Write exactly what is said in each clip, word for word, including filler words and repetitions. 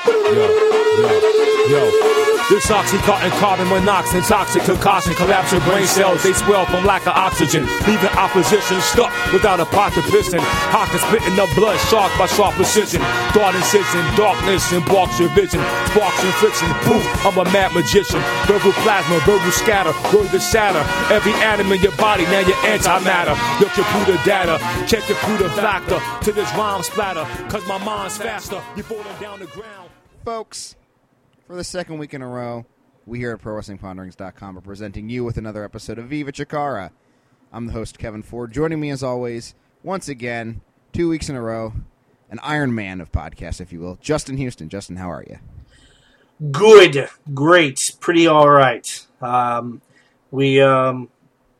Yo, yo, yo. This oxycontin, carbon monoxide, toxic concussion, collapse your brain cells. They swell from lack of oxygen, leaving opposition stuck without a pot to piston. Hawk is spitting up blood, sharp by sharp precision. Thought incision, darkness embarks your vision. Sparks and friction, poof, I'm a mad magician. Verbal plasma, verbal scatter, word to shatter. Every atom in your body, now you're antimatter. Your computer data, check computer factor. To this rhyme splatter, cause my mind's faster. You're falling down the ground. Folks, for the second week in a row, we here at Pro Wrestling Ponderings dot com are presenting you with another episode of Viva Chikara. I'm the host, Kevin Ford. Joining me, as always, once again, two weeks in a row, an Iron Man of podcasts, if you will, Justin Houston. Justin, how are you? Good, great, pretty all right. Um, we um,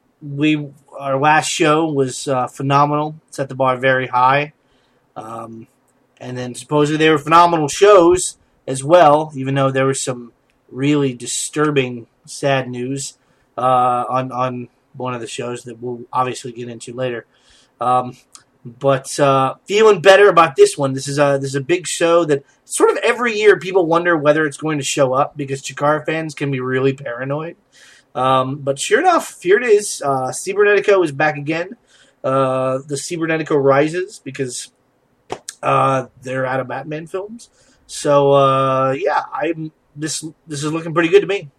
we our last show was uh, phenomenal. Set the bar very high, um, and then supposedly they were phenomenal shows as well, even though there was some really disturbing, sad news uh, on on one of the shows that we'll obviously get into later. Um, but uh, feeling better about this one. This is a this is a big show that sort of every year people wonder whether it's going to show up because Chikara fans can be really paranoid. Um, but sure enough, here it is. Uh, Cibernetico is back again. Uh, the Cibernetico rises because uh, they're out of Batman films. So uh, yeah, I'm this. This is looking pretty good to me.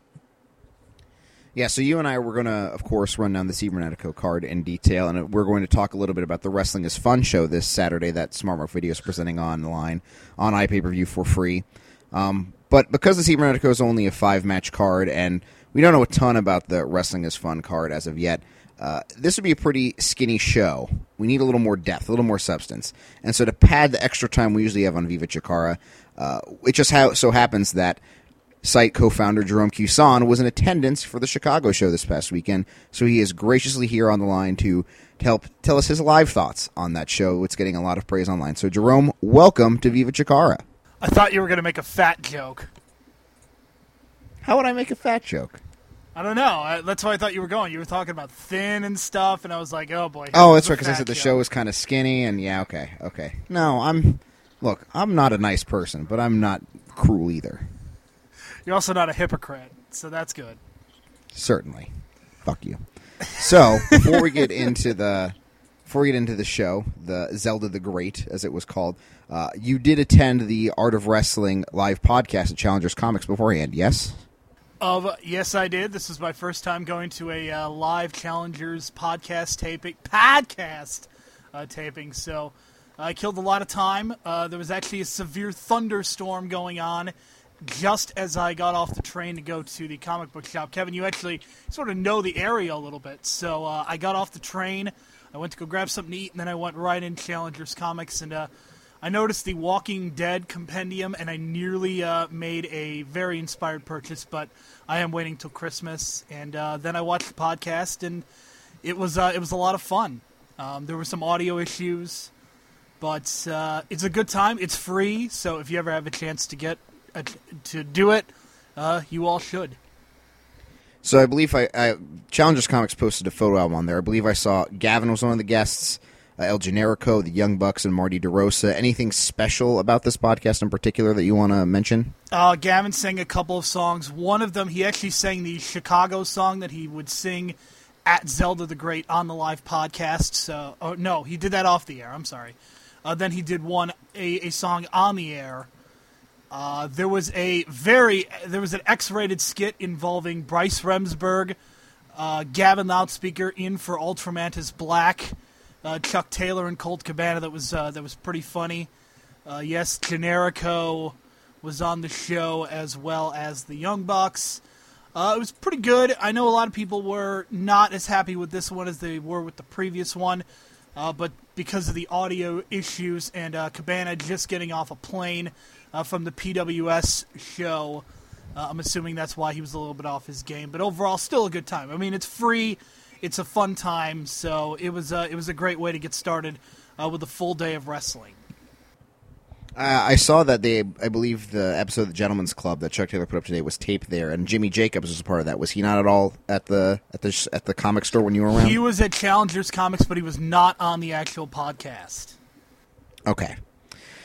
Yeah, so you and I were going to, of course, run down the Cibernetico card in detail, and we're going to talk a little bit about the Wrestling is Fun show this Saturday that Smart Mark Video is presenting online on iPay-per-view for free. Um, but because the Cibernetico is only a five-match card, and we don't know a ton about the Wrestling is Fun card as of yet, uh, this would be a pretty skinny show. We need a little more depth, a little more substance. And so to pad the extra time we usually have on Viva Chikara, uh, it just ha- so happens that site co-founder Jerome Cusan was in attendance for the Chicago show this past weekend, so he is graciously here on the line to, to help tell us his live thoughts on that show. It's getting a lot of praise online. So, Jerome, welcome to Viva Chikara. I thought you were going to make a fat joke. How would I make a fat joke? I don't know. I, that's why I thought you were going. You were talking about thin and stuff, and I was like, oh, boy. Oh, that's right, because I said the joke. show was kind of skinny, and yeah, okay, okay. No, I'm, look, I'm not a nice person, but I'm not cruel either. You're also not a hypocrite, so that's good. Certainly. Fuck you. So, before we get into the before we get into the show, the Zelda the Great, as it was called, uh, you did attend the Art of Wrestling live podcast at Challengers Comics beforehand, yes? Of yes, I did. This is my first time going to a uh, live Challengers podcast taping, podcast uh, taping, so I killed a lot of time. Uh, there was actually a severe thunderstorm going on just as I got off the train to go to the comic book shop. Kevin, you actually sort of know the area a little bit. So uh, I got off the train, I went to go grab something to eat, and then I went right in Challengers Comics, and uh, I noticed the Walking Dead compendium, and I nearly uh, made a very inspired purchase, but I am waiting till Christmas. And uh, then I watched the podcast, and it was uh, it was a lot of fun. Um, there were some audio issues, but uh, it's a good time. It's free, so if you ever have a chance to get Uh, to do it, uh, you all should. So I believe I, I Challengers Comics posted a photo album on there. I believe I saw Gavin was one of the guests, uh, El Generico, the Young Bucks, and Marty DeRosa. Anything special about this podcast in particular that you want to mention? Uh, Gavin sang a couple of songs. One of them, he actually sang the Chicago song that he would sing at Zelda the Great on the live podcast. So, oh, no, he did that off the air. I'm sorry. Uh, then he did one a, a song on the air. Uh, there was a very there was an X-rated skit involving Bryce Remsburg, uh, Gavin Loudspeaker in for Ultramantis Black, uh, Chuck Taylor and Colt Cabana. That was uh, that was pretty funny. Uh, yes, Generico was on the show as well as the Young Bucks. Uh, it was pretty good. I know a lot of people were not as happy with this one as they were with the previous one, uh, but because of the audio issues and uh, Cabana just getting off a plane Uh, from the P W S show. Uh, I'm assuming that's why he was a little bit off his game. But overall, still a good time. I mean, it's free. It's a fun time. So it was, uh, it was a great way to get started uh, with a full day of wrestling. Uh, I saw that they, I believe the episode of the Gentleman's Club that Chuck Taylor put up today was taped there, and Jimmy Jacobs was a part of that. Was he not at all at the at the at the comic store when you were around? He was at Challengers Comics, but he was not on the actual podcast. Okay.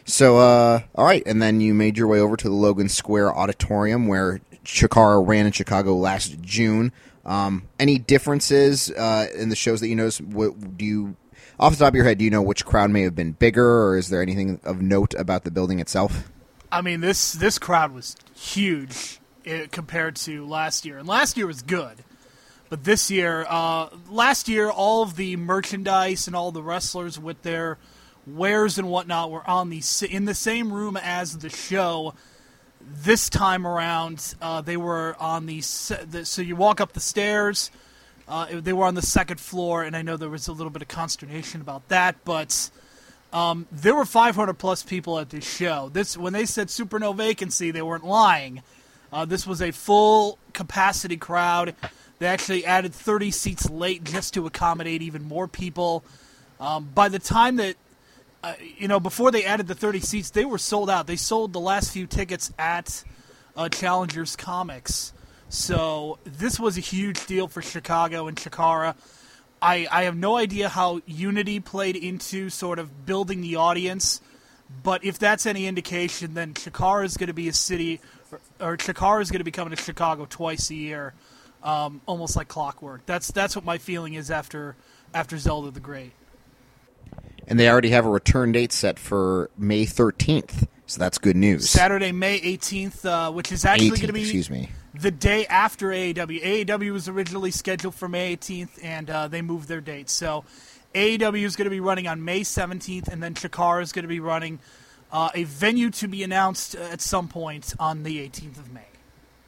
So, uh, all right, and then you made your way over to the Logan Square Auditorium where Chikara ran in Chicago last June. Um, any differences uh, in the shows that you noticed? What, do you, off the top of your head, do you know which crowd may have been bigger, or is there anything of note about the building itself? I mean, this this crowd was huge uh, compared to last year, and last year was good. But this year, uh, last year, all of the merchandise and all the wrestlers with their wares and whatnot were on the in the same room as the show. This time around, uh, they were on the, the so you walk up the stairs. Uh, they were on the second floor, and I know there was a little bit of consternation about that, but um, there were five hundred plus people at this show. This when they said super no vacancy, they weren't lying. Uh, this was a full capacity crowd. They actually added thirty seats late just to accommodate even more people. Um, by the time that Uh, you know, before they added the thirty seats, they were sold out. They sold the last few tickets at uh, Challengers Comics. So this was a huge deal for Chicago and Chikara. I, I have no idea how Unity played into sort of building the audience, but if that's any indication, then Chikara is going to be a city, or, or Chikara is going to be coming to Chicago twice a year, um, almost like clockwork. That's that's what my feeling is after after Zelda the Great. And they already have a return date set for May thirteenth, so that's good news. Saturday, May eighteenth, uh, which is actually going to be excuse me. the day after A E W. A E W was originally scheduled for May eighteenth, and uh, they moved their date. So A E W is going to be running on May seventeenth, and then Chikara is going to be running uh, a venue to be announced at some point on the eighteenth of May.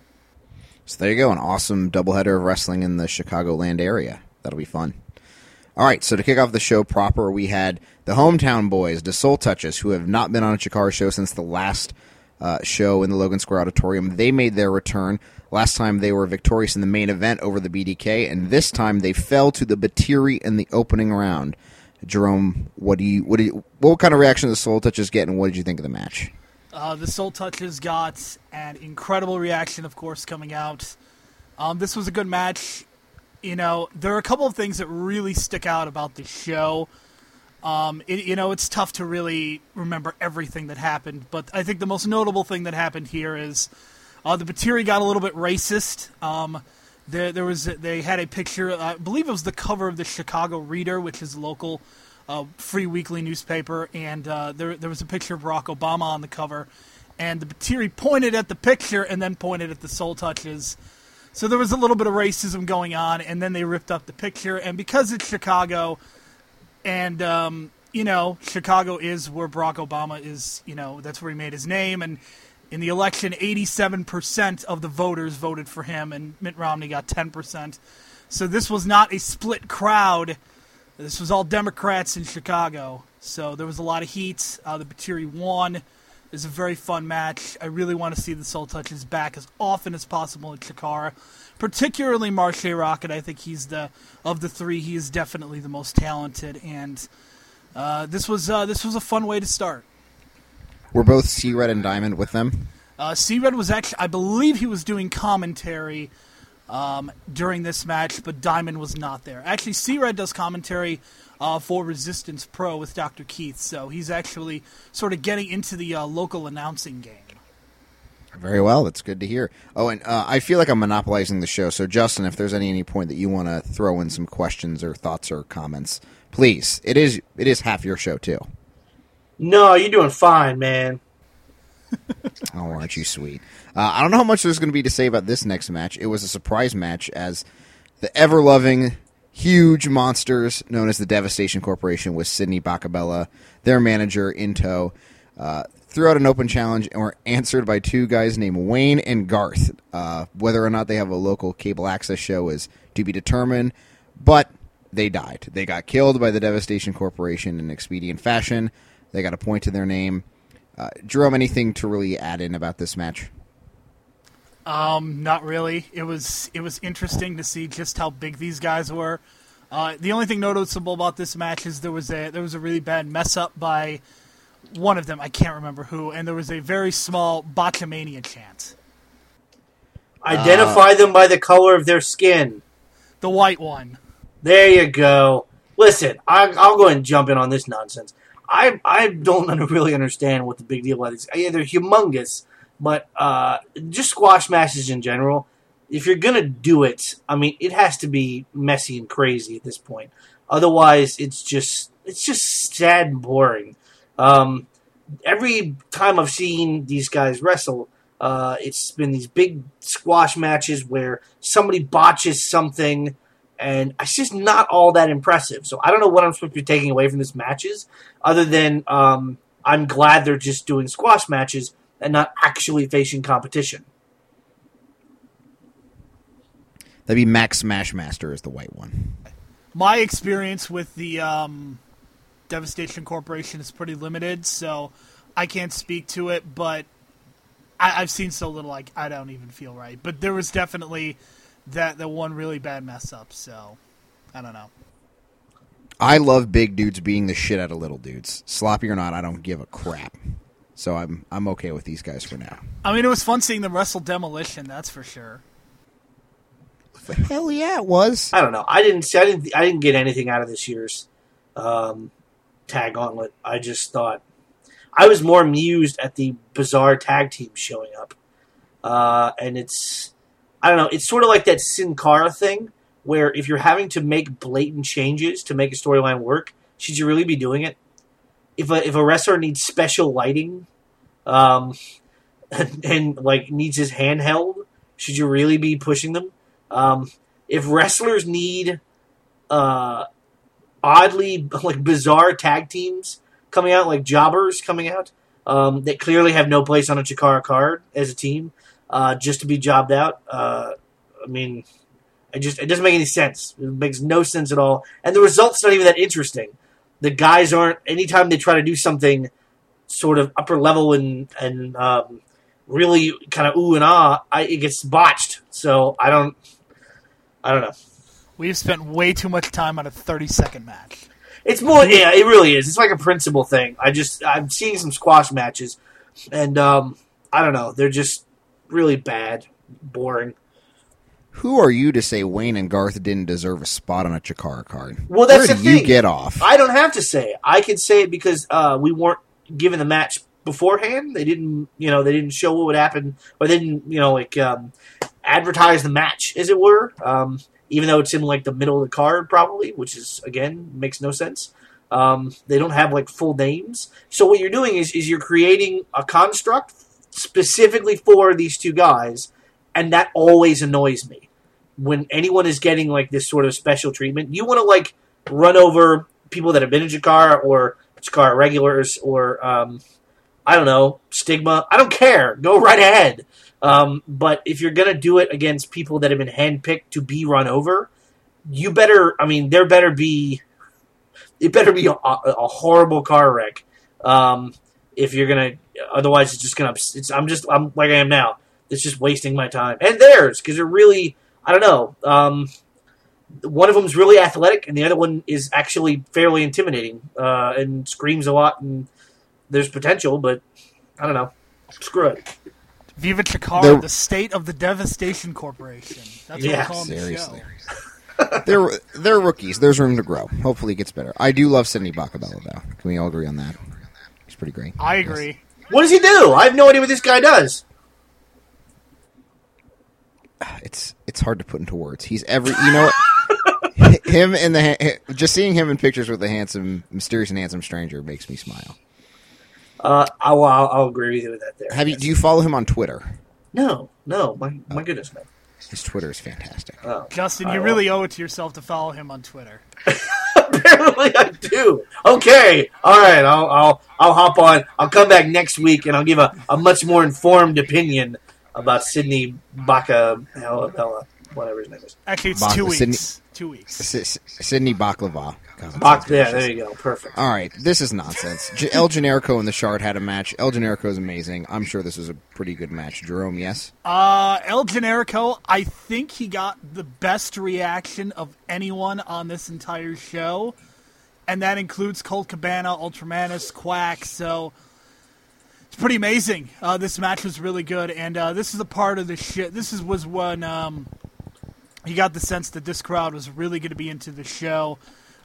So there you go, an awesome doubleheader of wrestling in the Chicagoland area. That'll be fun. All right, so to kick off the show proper, we had the Hometown Boys, the Soul Touches, who have not been on a Chikara show since the last uh, show in the Logan Square Auditorium. They made their return. Last time they were victorious in the main event over the B D K, and this time they fell to the Batiri in the opening round. Jerome, what do you, what do you, what kind of reaction did the Soul Touches get, and what did you think of the match? Uh, the Soul Touches got an incredible reaction, of course, coming out. Um, this was a good match. You know, there are a couple of things that really stick out about the show. Um, it, you know, it's tough to really remember everything that happened, but I think the most notable thing that happened here is uh, the Batiri got a little bit racist. Um, there, there was they had a picture, I believe it was the cover of the Chicago Reader, which is a local uh, free weekly newspaper, and uh, there there was a picture of Barack Obama on the cover, and the Batiri pointed at the picture and then pointed at the Soul Touches. So there was a little bit of racism going on, and then they ripped up the picture. And because it's Chicago, and, um, you know, Chicago is where Barack Obama is, you know, that's where he made his name. And in the election, eighty-seven percent of the voters voted for him, and Mitt Romney got ten percent. So this was not a split crowd. This was all Democrats in Chicago. So there was a lot of heat. Uh, the Batiri won. It was a very fun match. I really want to see the Soul Touches back as often as possible in Chikara, particularly Marshe Rockett. I think he's the of the three. He is definitely the most talented, and uh, this was uh, this was a fun way to start. Were both C-Red and Diamond with them? Uh, C-Red was actually, I believe, he was doing commentary um, during this match, but Diamond was not there. Actually, C-Red does commentary Uh, for Resistance Pro with Doctor Keith, so he's actually sort of getting into the uh, local announcing game. Very well, that's good to hear. Oh, and uh, I feel like I'm monopolizing the show, so Justin, if there's any, any point that you want to throw in some questions or thoughts or comments, please. It is it is half your show, too. No, you're doing fine, man. Oh, aren't you sweet. Uh, I don't know how much there's going to be to say about this next match. It was a surprise match as the ever-loving huge monsters known as the Devastation Corporation with Sydney Bacabella, their manager, in tow, uh, threw out an open challenge and were answered by two guys named Wayne and Garth. Uh, whether or not they have a local cable access show is to be determined, but they died. They got killed by the Devastation Corporation in expedient fashion. They got a point to their name. Uh, Jerome, anything to really add in about this match? Um, not really. It was it was interesting to see just how big these guys were. Uh, the only thing noticeable about this match is there was a there was a really bad mess up by one of them. I can't remember who, and there was a very small Botchamania chant. Identify uh, them by the color of their skin. The white one. There you go. Listen, I, I'll go ahead and jump in on this nonsense. I I don't really understand what the big deal is. Yeah, they're humongous, but uh, just squash matches in general, if you're going to do it, I mean, it has to be messy and crazy at this point. Otherwise, it's just it's just sad and boring. Um, every time I've seen these guys wrestle, uh, it's been these big squash matches where somebody botches something, and it's just not all that impressive. So I don't know what I'm supposed to be taking away from these matches, other than um, I'm glad they're just doing squash matches and not actually facing competition. That'd be Max Smashmaster is the white one. My experience with the um, Devastation Corporation is pretty limited, so I can't speak to it, but I, I've seen so little, like, I don't even feel right. But there was definitely that, that one really bad mess up, so I don't know. I love big dudes being the shit out of little dudes. Sloppy or not, I don't give a crap. So I'm I'm okay with these guys for now. I mean, it was fun seeing them wrestle Demolition, that's for sure. Hell yeah, it was. I don't know. I didn't see. I didn't. I didn't get anything out of this year's um, tag gauntlet. I just thought I was more amused at the bizarre tag team showing up, uh, and it's I don't know. It's sort of like that Sin Cara thing, where if you're having to make blatant changes to make a storyline work, should you really be doing it? If a if a wrestler needs special lighting, um, and, and like needs his hand held, should you really be pushing them? Um, if wrestlers need uh, oddly like bizarre tag teams coming out, like jobbers coming out, um, that clearly have no place on a Chikara card as a team, uh, just to be jobbed out, uh, I mean, it just it doesn't make any sense. It makes no sense at all, and the result's not even that interesting. The guys aren't. Anytime they try to do something sort of upper level and and um, really kind of ooh and ah, I, it gets botched. So I don't. I don't know. We've spent way too much time on a thirty-second match. It's more, yeah, it really is. It's like a principle thing. I just, I'm seeing some squash matches, and um, I don't know. They're just really bad, boring. Who are you to say Wayne and Garth didn't deserve a spot on a Chikara card? Well, that's Where the do thing. you get off? I don't have to say it. I can say it because uh, we weren't given the match beforehand. They didn't, you know, they didn't show what would happen, or they didn't, you know, like um, advertise the match, as it were. Um, even though it's in like the middle of the card, probably, which is again makes no sense. Um, they don't have like full names. So what you're doing is is you're creating a construct specifically for these two guys, and that always annoys me. When anyone is getting like this sort of special treatment, you want to like run over people that have been in Chikara or Chikara regulars or um, I don't know, Stigma. I don't care. Go right ahead. Um, but if you're gonna do it against people that have been handpicked to be run over, you better. I mean, there better be. It better be a, a horrible car wreck. Um, if you're gonna, otherwise it's just gonna. It's, I'm just. I'm like I am now. It's just wasting my time and theirs because they're really. I don't know. Um, one of them's really athletic, and the other one is actually fairly intimidating uh, and screams a lot. And there's potential, but I don't know. Screw it. Viva Chikara, They're, the state of the Devastation Corporation. That's yeah, what we're calling seriously. the show. they're they're rookies. There's room to grow. Hopefully, it gets better. I do love Sidney Bakabella, though. Can we all agree on that? He's pretty great. I agree. What does he do? I have no idea what this guy does. It's it's hard to put into words. He's every you know what? him and the just seeing him in pictures with the handsome, mysterious and handsome stranger makes me smile. Uh, I'll, I'll, I'll agree with you with that. There. Have you? Do you follow him on Twitter? No, no. My my goodness, man. His Twitter is fantastic. Oh, Justin, I you will. really owe it to yourself to follow him on Twitter. Apparently, I do. Okay, all right. I'll I'll I'll hop on. I'll come back next week and I'll give a, a much more informed opinion about Sidney Bakabella, whatever his name is. Actually, it's Bak- two weeks. Sydney- Two weeks. S- Sidney Baklava. God, that Bak- sounds yeah, delicious. there you go. Perfect. All right, this is nonsense. J- El Generico and the Shard had a match. El Generico is amazing. I'm sure this was a pretty good match. Jerome, yes? Uh, El Generico, I think he got the best reaction of anyone on this entire show, and that includes Colt Cabana, Ultramanus, Quack, so it's pretty amazing. Uh, this match was really good, and uh, this is a part of the shit. This is, was when um, he got the sense that this crowd was really going to be into the show.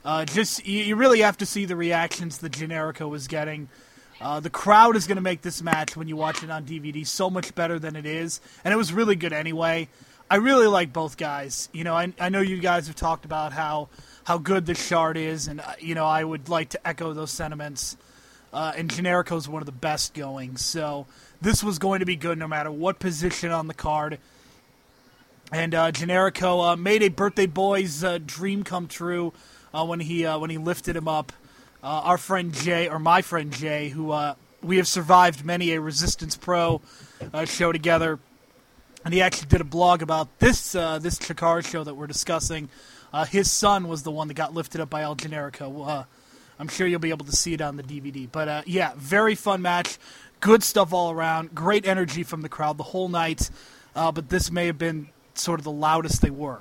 Uh, just you, you really have to see the reactions that Generico was getting. Uh, the crowd is going to make this match, when you watch it on D V D, so much better than it is. And it was really good anyway. I really like both guys. You know, I, I know you guys have talked about how, how good this Shard is, and, uh, you know, I would like to echo those sentiments. Uh, and Generico is one of the best going. So this was going to be good no matter what position on the card. And uh, Generico uh, made a birthday boy's uh, dream come true uh, when he uh, when he lifted him up. Uh, our friend Jay, or my friend Jay, who uh, we have survived many a Resistance Pro uh, show together, and he actually did a blog about this uh, this Chikara show that we're discussing. Uh, his son was the one that got lifted up by El Generico. Uh, I'm sure you'll be able to see it on the D V D. But uh, yeah, very fun match. Good stuff all around. Great energy from the crowd the whole night. Uh, but this may have been sort of the loudest they were.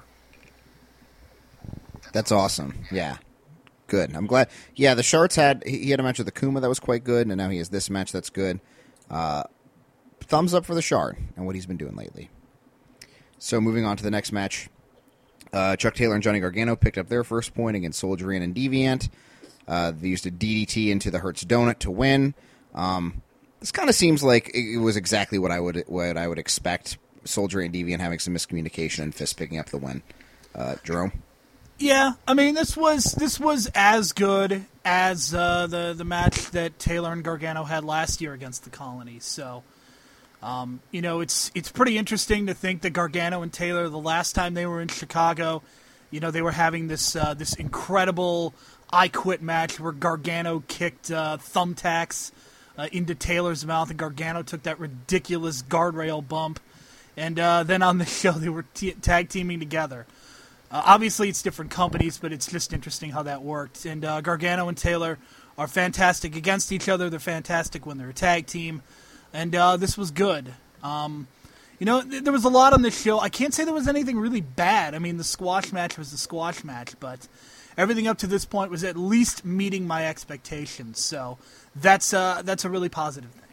That's awesome. Yeah. Good. I'm glad. Yeah, the Shards had, he had a match with Akuma that was quite good, and now he has this match that's good. Uh, thumbs up for the Shard and what he's been doing lately. So moving on to the next match, uh, Chuck Taylor and Johnny Gargano picked up their first point against Soldier and Deviant. Uh, they used a D D T into the Hertz Donut to win. Um, this kind of seems like it was exactly what I would what I would expect. Soldier and Deviant having some miscommunication and Fist picking up the win. Uh, Jerome? Yeah, I mean this was this was as good as uh, the the match that Taylor and Gargano had last year against the Colony. So, um, you know, it's it's pretty interesting to think that Gargano and Taylor, the last time they were in Chicago, you know, they were having this uh, this incredible I Quit match where Gargano kicked uh, thumbtacks uh, into Taylor's mouth, and Gargano took that ridiculous guardrail bump. And uh, then on the show, they were t- tag teaming together. Uh, obviously, it's different companies, but it's just interesting how that worked. And uh, Gargano and Taylor are fantastic against each other. They're fantastic when they're a tag team. And uh, this was good. Um, you know, th- there was a lot on this show. I can't say there was anything really bad. I mean, the squash match was the squash match, but everything up to this point was at least meeting my expectations. So that's uh, that's a really positive thing.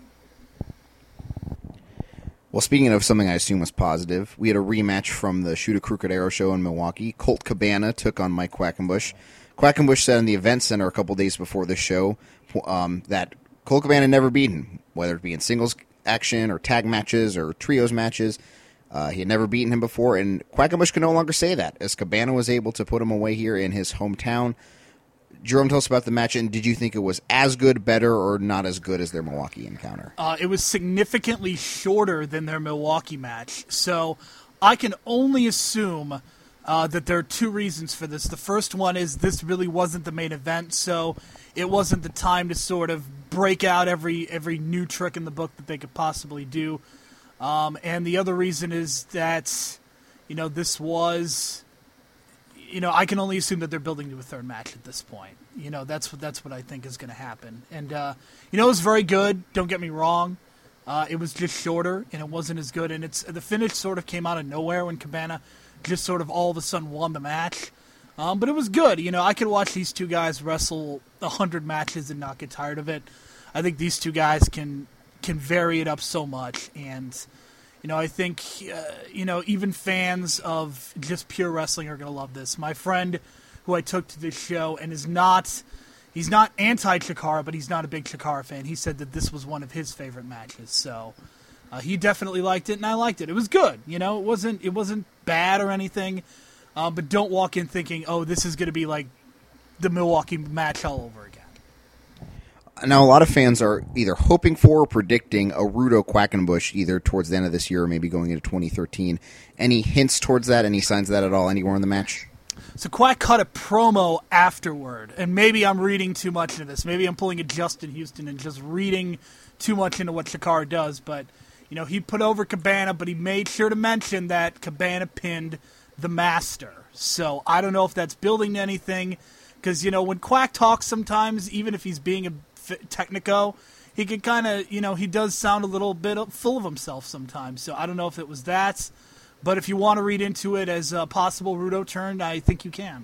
Well, speaking of something I assume was positive, we had a rematch from the Shoot a Crooked Arrow show in Milwaukee. Colt Cabana took on Mike Quackenbush. Quackenbush said in the event center a couple days before the show um, that Colt Cabana never beaten, whether it be in singles action or tag matches or trios matches. Uh, he had never beaten him before, and Quackenbush can no longer say that, as Cabana was able to put him away here in his hometown. Jerome, tell us about the match, and did you think it was as good, better, or not as good as their Milwaukee encounter? Uh, it was significantly shorter than their Milwaukee match, so I can only assume uh, that there are two reasons for this. The first one is this really wasn't the main event, so it wasn't the time to sort of break out every every new trick in the book that they could possibly do. Um, and the other reason is that, you know, this was... You know, I can only assume that they're building to a third match at this point. You know, that's what that's what I think is going to happen. And uh, you know, it was very good. Don't get me wrong. Uh, it was just shorter, and it wasn't as good. And it's the finish sort of came out of nowhere when Cabana just sort of all of a sudden won the match. Um, but it was good. You know, I could watch these two guys wrestle a hundred matches and not get tired of it. I think these two guys can can vary it up so much. And You know, I think, uh, you know, even fans of just pure wrestling are going to love this. My friend who I took to this show and is not, he's not anti-Chikara, but he's not a big Chikara fan. He said that this was one of his favorite matches. So uh, he definitely liked it, and I liked it. It was good. You know, it wasn't, it wasn't bad or anything. Uh, but don't walk in thinking, oh, this is going to be like the Milwaukee match all over again. Now, a lot of fans are either hoping for or predicting a Rudo Quackenbush either towards the end of this year or maybe going into twenty thirteen. Any hints towards that? Any signs of that at all anywhere in the match? So Quack cut a promo afterward, and maybe I'm reading too much into this. Maybe I'm pulling a Justin Houston and just reading too much into what Chikara does. But, you know, he put over Cabana, but he made sure to mention that Cabana pinned the Master. So I don't know if that's building to anything, because, you know, when Quack talks sometimes, even if he's being a technico, he can kind of, you know, he does sound a little bit full of himself sometimes. So I don't know if it was that, but if you want to read into it as a possible Rudo turn, I think you can.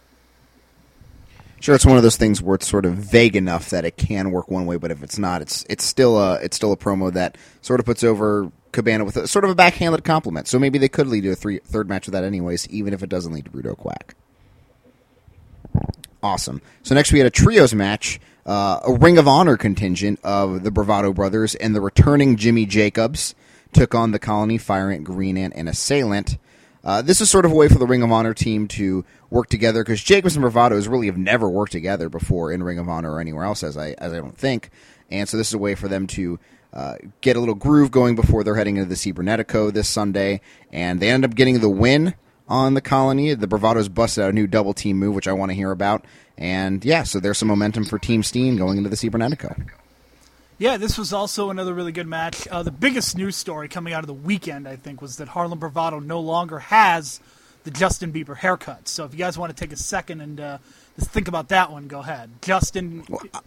Sure, it's one of those things where it's sort of vague enough that it can work one way, but if it's not, it's it's still a it's still a promo that sort of puts over Cabana with a, sort of a backhanded compliment. So maybe they could lead to a three, third match of that anyways, even if it doesn't lead to Rudo Quack. Awesome. So next we had a trios match, uh, a Ring of Honor contingent of the Bravado Brothers and the returning Jimmy Jacobs took on the Colony, Fire Ant, Green Ant, and Assailant. Uh, this is sort of a way for the Ring of Honor team to work together because Jacobs and Bravados really have never worked together before in Ring of Honor or anywhere else, as I as I don't think. And so this is a way for them to uh, get a little groove going before they're heading into the Cibernetico this Sunday. And they end up getting the win on the Colony. The Bravados busted out a new double team move, which I want to hear about. And yeah, so there's some momentum for Team Steen going into the Cibernetico. Yeah, this was also another really good match. Uh, the biggest news story coming out of the weekend, I think, was that Harlem Bravado no longer has the Justin Bieber haircut. So if you guys want to take a second and uh, just think about that one, go ahead. Justin...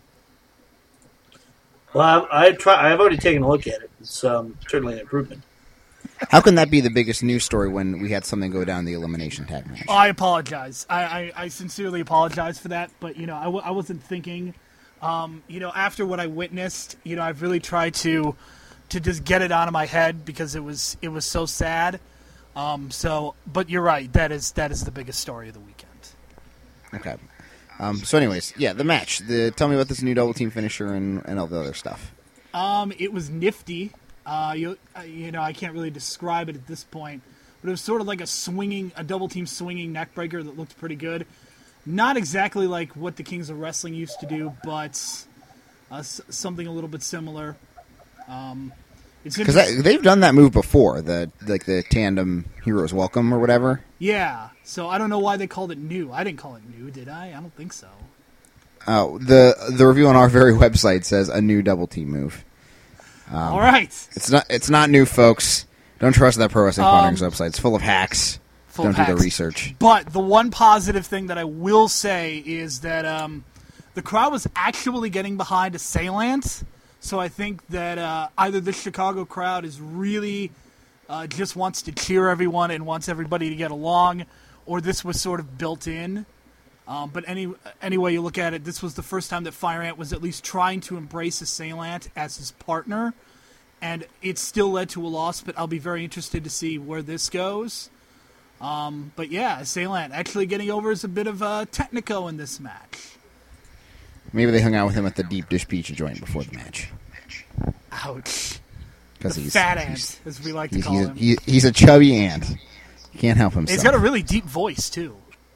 Well, I, I try, I've already taken a look at it. It's um, certainly an improvement. How can that be the biggest news story when we had something go down the elimination tag match? Oh, I apologize. I, I, I sincerely apologize for that. But, you know, I, w- I wasn't thinking... Um, you know, after what I witnessed, you know, I've really tried to to just get it out of my head because it was it was so sad. Um, so, but you're right. That is that is the biggest story of the weekend. Okay. Um, so, anyways, yeah, the match. The tell me about this new double team finisher and, and all the other stuff. Um, it was nifty. Uh, you uh, you know, I can't really describe it at this point, but it was sort of like a swinging, a double team swinging neck breaker that looked pretty good. Not exactly like what the Kings of Wrestling used to do, but uh, s- something a little bit similar. Um, it's because they've done that move before, the like the tandem Heroes Welcome or whatever. Yeah, so I don't know why they called it new. I didn't call it new, did I? I don't think so. Oh, the the review on our very website says a new double team move. Um, All right, it's not it's not new, folks. Don't trust that Pro Wrestling Um, Podcasts website. It's full of hacks. Full Don't of do hacks. the research. But the one positive thing that I will say is that um, the crowd was actually getting behind Assailant. So I think that uh, either the Chicago crowd is really uh, just wants to cheer everyone and wants everybody to get along, or this was sort of built in. Um, but any any way you look at it, this was the first time that Fire Ant was at least trying to embrace Assailant as his partner. And it still led to a loss, but I'll be very interested to see where this goes. Um, but yeah, Assailant actually getting over as a bit of a Technico in this match. Maybe they hung out with him at the Deep Dish Pizza joint before the match. Ouch. Because The he's fat he's, ant, as we like to he's, call he's, him. he, he's a chubby ant. He can't help himself. He's got a really deep voice, too.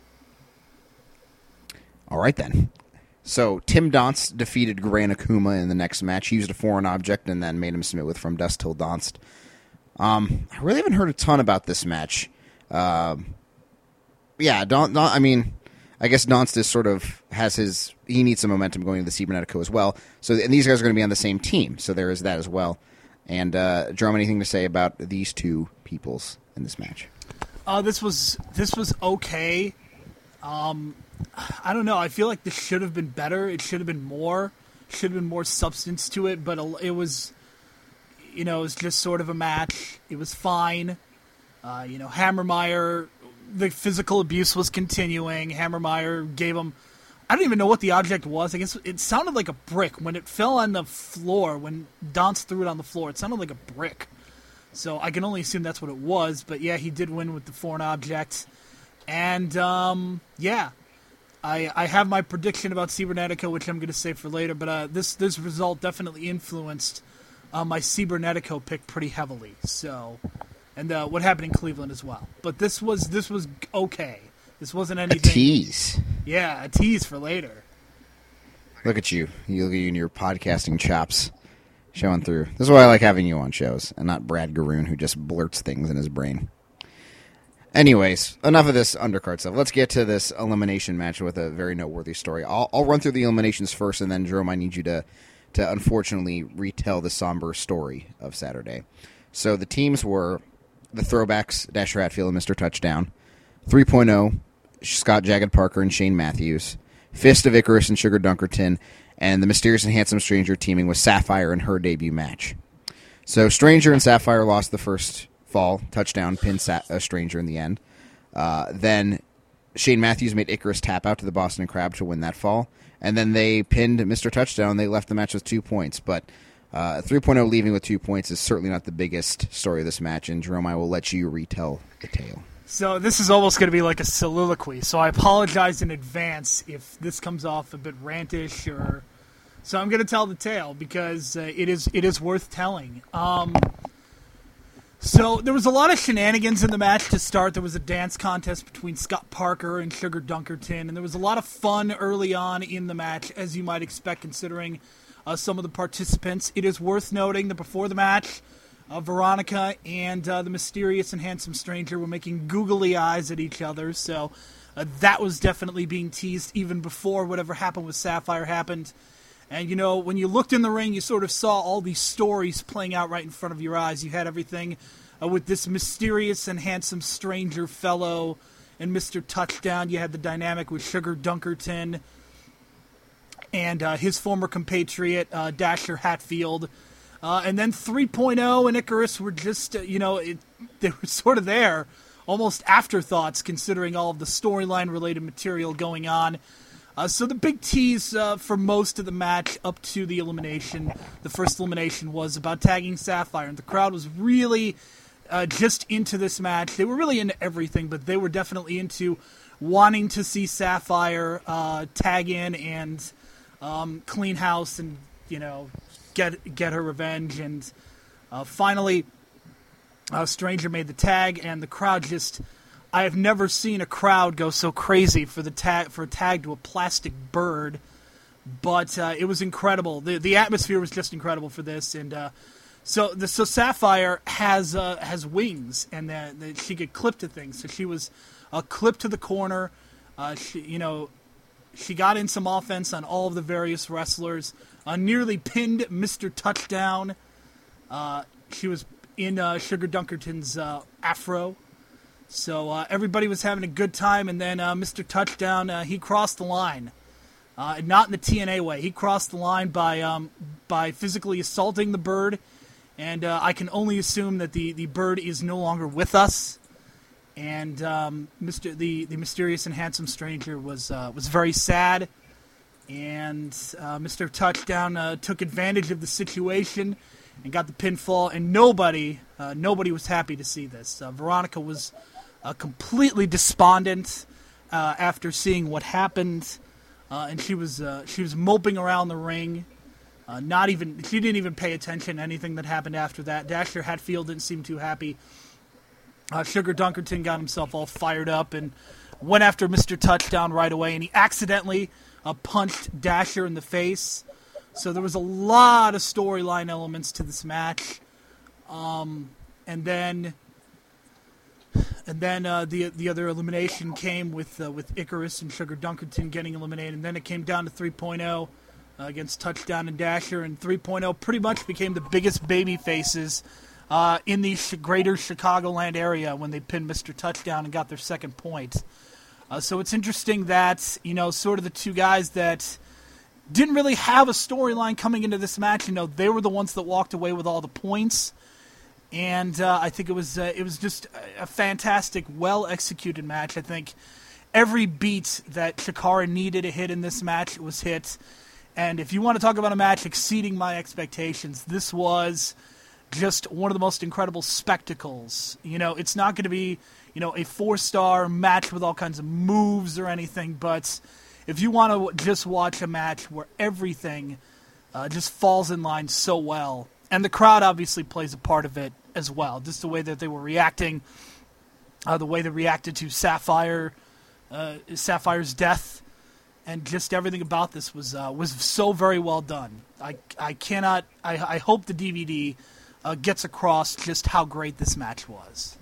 All right, then. So, Tim Donst defeated Gran Akuma in the next match. He used a foreign object and then made him submit with From Dust Till Donst. Um, I really haven't heard a ton about this match. Um, yeah, Don, Don, I mean, I guess Donst is sort of has his, he needs some momentum going into the Cibernetico as well. So, and these guys are going to be on the same team, so there is that as well. And, uh, Jerome, anything to say about these two peoples in this match? Uh, this was this was okay. Um, I don't know. I feel like this should have been better. It should have been more. Should have been more substance to it. But it was, you know, it was just sort of a match. It was fine. Uh, you know, Hammermeyer, the physical abuse was continuing. Hammermeyer gave him, I don't even know what the object was. I guess it sounded like a brick. When it fell on the floor, when Donst threw it on the floor, it sounded like a brick. So I can only assume that's what it was. But yeah, he did win with the foreign object. And, um, yeah, I I have my prediction about Cibernetico, which I'm going to save for later. But uh, this, this result definitely influenced uh, my Cibernetico pick pretty heavily. So... And uh, what happened in Cleveland as well. But this was this was okay. This wasn't anything. A tease. Yeah, a tease for later. Look at you. You look at you and your podcasting chops showing through. This is why I like having you on shows and not Brad Garoon, who just blurts things in his brain. Anyways, enough of this undercard stuff. Let's get to this elimination match with a very noteworthy story. I'll, I'll run through the eliminations first, and then, Jerome, I need you to, to unfortunately retell the somber story of Saturday. So the teams were... The Throwbacks, Dasher Hatfield and Mister Touchdown. three point oh, Scott Jagged Parker and Shane Matthews. Fist of Icarus and Sugar Dunkerton. And the Mysterious and Handsome Stranger teaming with Sapphire in her debut match. So Stranger and Sapphire lost the first fall. Touchdown pinned Sa- uh, Stranger in the end. Uh, then Shane Matthews made Icarus tap out to the Boston Crab to win that fall. And then they pinned Mister Touchdown. They left the match with two points. But... Uh, three point oh leaving with two points is certainly not the biggest story of this match, and Jerome, I will let you retell the tale. So this is almost going to be like a soliloquy. So I apologize in advance if this comes off a bit rantish, or so I'm going to tell the tale because uh, it is it is worth telling. Um, so there was a lot of shenanigans in the match to start. There was a dance contest between Scott Parker and Sugar Dunkerton, and there was a lot of fun early on in the match, as you might expect considering uh, some of the participants. It is worth noting that before the match, uh, Veronica and uh, the mysterious and handsome stranger were making googly eyes at each other, so uh, that was definitely being teased even before whatever happened with Sapphire happened. And, you know, when you looked in the ring, you sort of saw all these stories playing out right in front of your eyes. You had everything uh, with this mysterious and handsome stranger fellow and Mister Touchdown. You had the dynamic with Sugar Dunkerton and uh, his former compatriot, uh, Dasher Hatfield. Uh, and then three point oh and Icarus were just, uh, you know, it, they were sort of there, almost afterthoughts, considering all of the storyline-related material going on. Uh, so the big tease uh, for most of the match up to the elimination, the first elimination, was about tagging Sapphire. And the crowd was really uh, just into this match. They were really into everything, but they were definitely into wanting to see Sapphire uh, tag in and um, clean house and, you know, get get her revenge. And uh, finally, uh, Stranger made the tag, and the crowd just... I have never seen a crowd go so crazy for the tag for a tag to a plastic bird, but uh, it was incredible. the The atmosphere was just incredible for this, and uh, so the so Sapphire has uh, has wings, and that that she could clip to things. So she was uh, clipped to the corner. Uh, she, you know, she got in some offense on all of the various wrestlers. Uh, nearly pinned Mister Touchdown. Uh, she was in uh, Sugar Dunkerton's uh, afro. So uh, everybody was having a good time, and then uh, Mister Touchdown, uh, he crossed the line. Uh, not in the T N A way. He crossed the line by um, by physically assaulting the bird, and uh, I can only assume that the, the bird is no longer with us. And um, Mister the, the mysterious and handsome stranger was uh, was very sad, and uh, Mister Touchdown uh, took advantage of the situation and got the pinfall, and nobody uh, nobody was happy to see this. Uh, Veronica was Uh, completely despondent uh, after seeing what happened, uh, and she was uh, she was moping around the ring. Uh, not even she didn't even pay attention to anything that happened after that. Dasher Hatfield didn't seem too happy. Uh, Sugar Dunkerton got himself all fired up and went after Mister Touchdown right away, and he accidentally uh, punched Dasher in the face. So there was a lot of storyline elements to this match, um, and then. And then uh, the the other elimination came with uh, with Icarus and Sugar Dunkerton getting eliminated. And then it came down to three point oh uh, against Touchdown and Dasher. And three point oh pretty much became the biggest baby faces uh, in the sh- greater Chicagoland area when they pinned Mister Touchdown and got their second point. Uh, so it's interesting that, you know, sort of the two guys that didn't really have a storyline coming into this match, you know, they were the ones that walked away with all the points. And uh, I think it was uh, it was just a fantastic, well-executed match. I think every beat that Chikara needed to hit in this match was hit. And if you want to talk about a match exceeding my expectations, this was just one of the most incredible spectacles. You know, it's not going to be, you know, a four-star match with all kinds of moves or anything, but if you want to just watch a match where everything uh, just falls in line so well, and the crowd obviously plays a part of it as well, just the way that they were reacting, uh, the way they reacted to Sapphire, uh, Sapphire's death, and just everything about this was uh, was so very well done. I I cannot. I, I hope the D V D uh, gets across just how great this match was.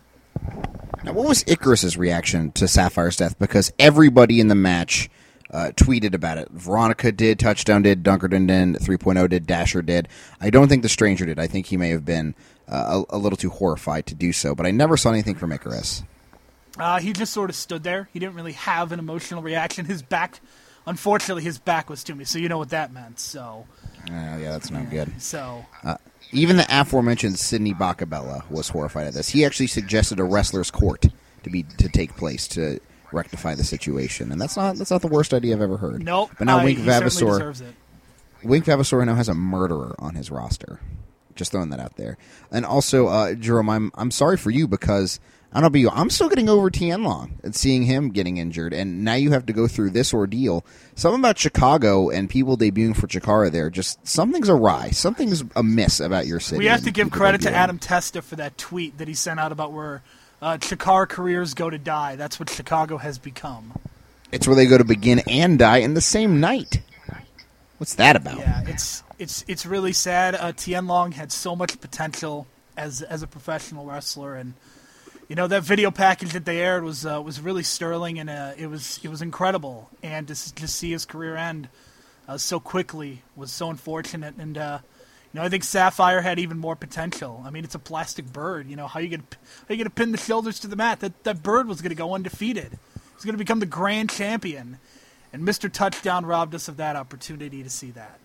Now, what was Icarus's reaction to Sapphire's death? Because everybody in the match Uh, tweeted about it. Veronica did, Touchdown did, Dunkerton did, three point oh did, Dasher did. I don't think the Stranger did. I think he may have been uh, a, a little too horrified to do so, but I never saw anything from Icarus. Uh, he just sort of stood there. He didn't really have an emotional reaction. His back, unfortunately, his back was to me, so you know what that meant. So, uh, yeah, that's not good. So, uh, even the aforementioned Sidney Bacabella was horrified at this. He actually suggested a wrestler's court to be to take place to rectify the situation, and that's not that's not the worst idea I've ever heard. Nope. But now uh, Wink he Vavasaur, deserves it. Wink Vavasaur now has a murderer on his roster. Just throwing that out there. And also, uh, Jerome, I'm I'm sorry for you because I don't know about you. I'm still getting over Tien Long and seeing him getting injured, and now you have to go through this ordeal. Something about Chicago and people debuting for Chikara there, just something's awry. Something's amiss about your city. We have to give credit to Adam Testa for that tweet that he sent out about where uh, Chikara careers go to die. That's what Chicago has become. It's where they go to begin and die in the same night. What's that about? Yeah, it's it's it's really sad. Uh, Tien Long had so much potential as as a professional wrestler, and you know, that video package that they aired was uh, was really sterling, and uh, it was it was incredible. And to just see his career end uh, so quickly was so unfortunate. And uh, you know, I think Sapphire had even more potential. I mean, it's a plastic bird. You know, how you gonna how you gonna pin the shoulders to the mat? That that bird was gonna go undefeated. He's gonna become the grand champion. And Mister Touchdown robbed us of that opportunity to see that.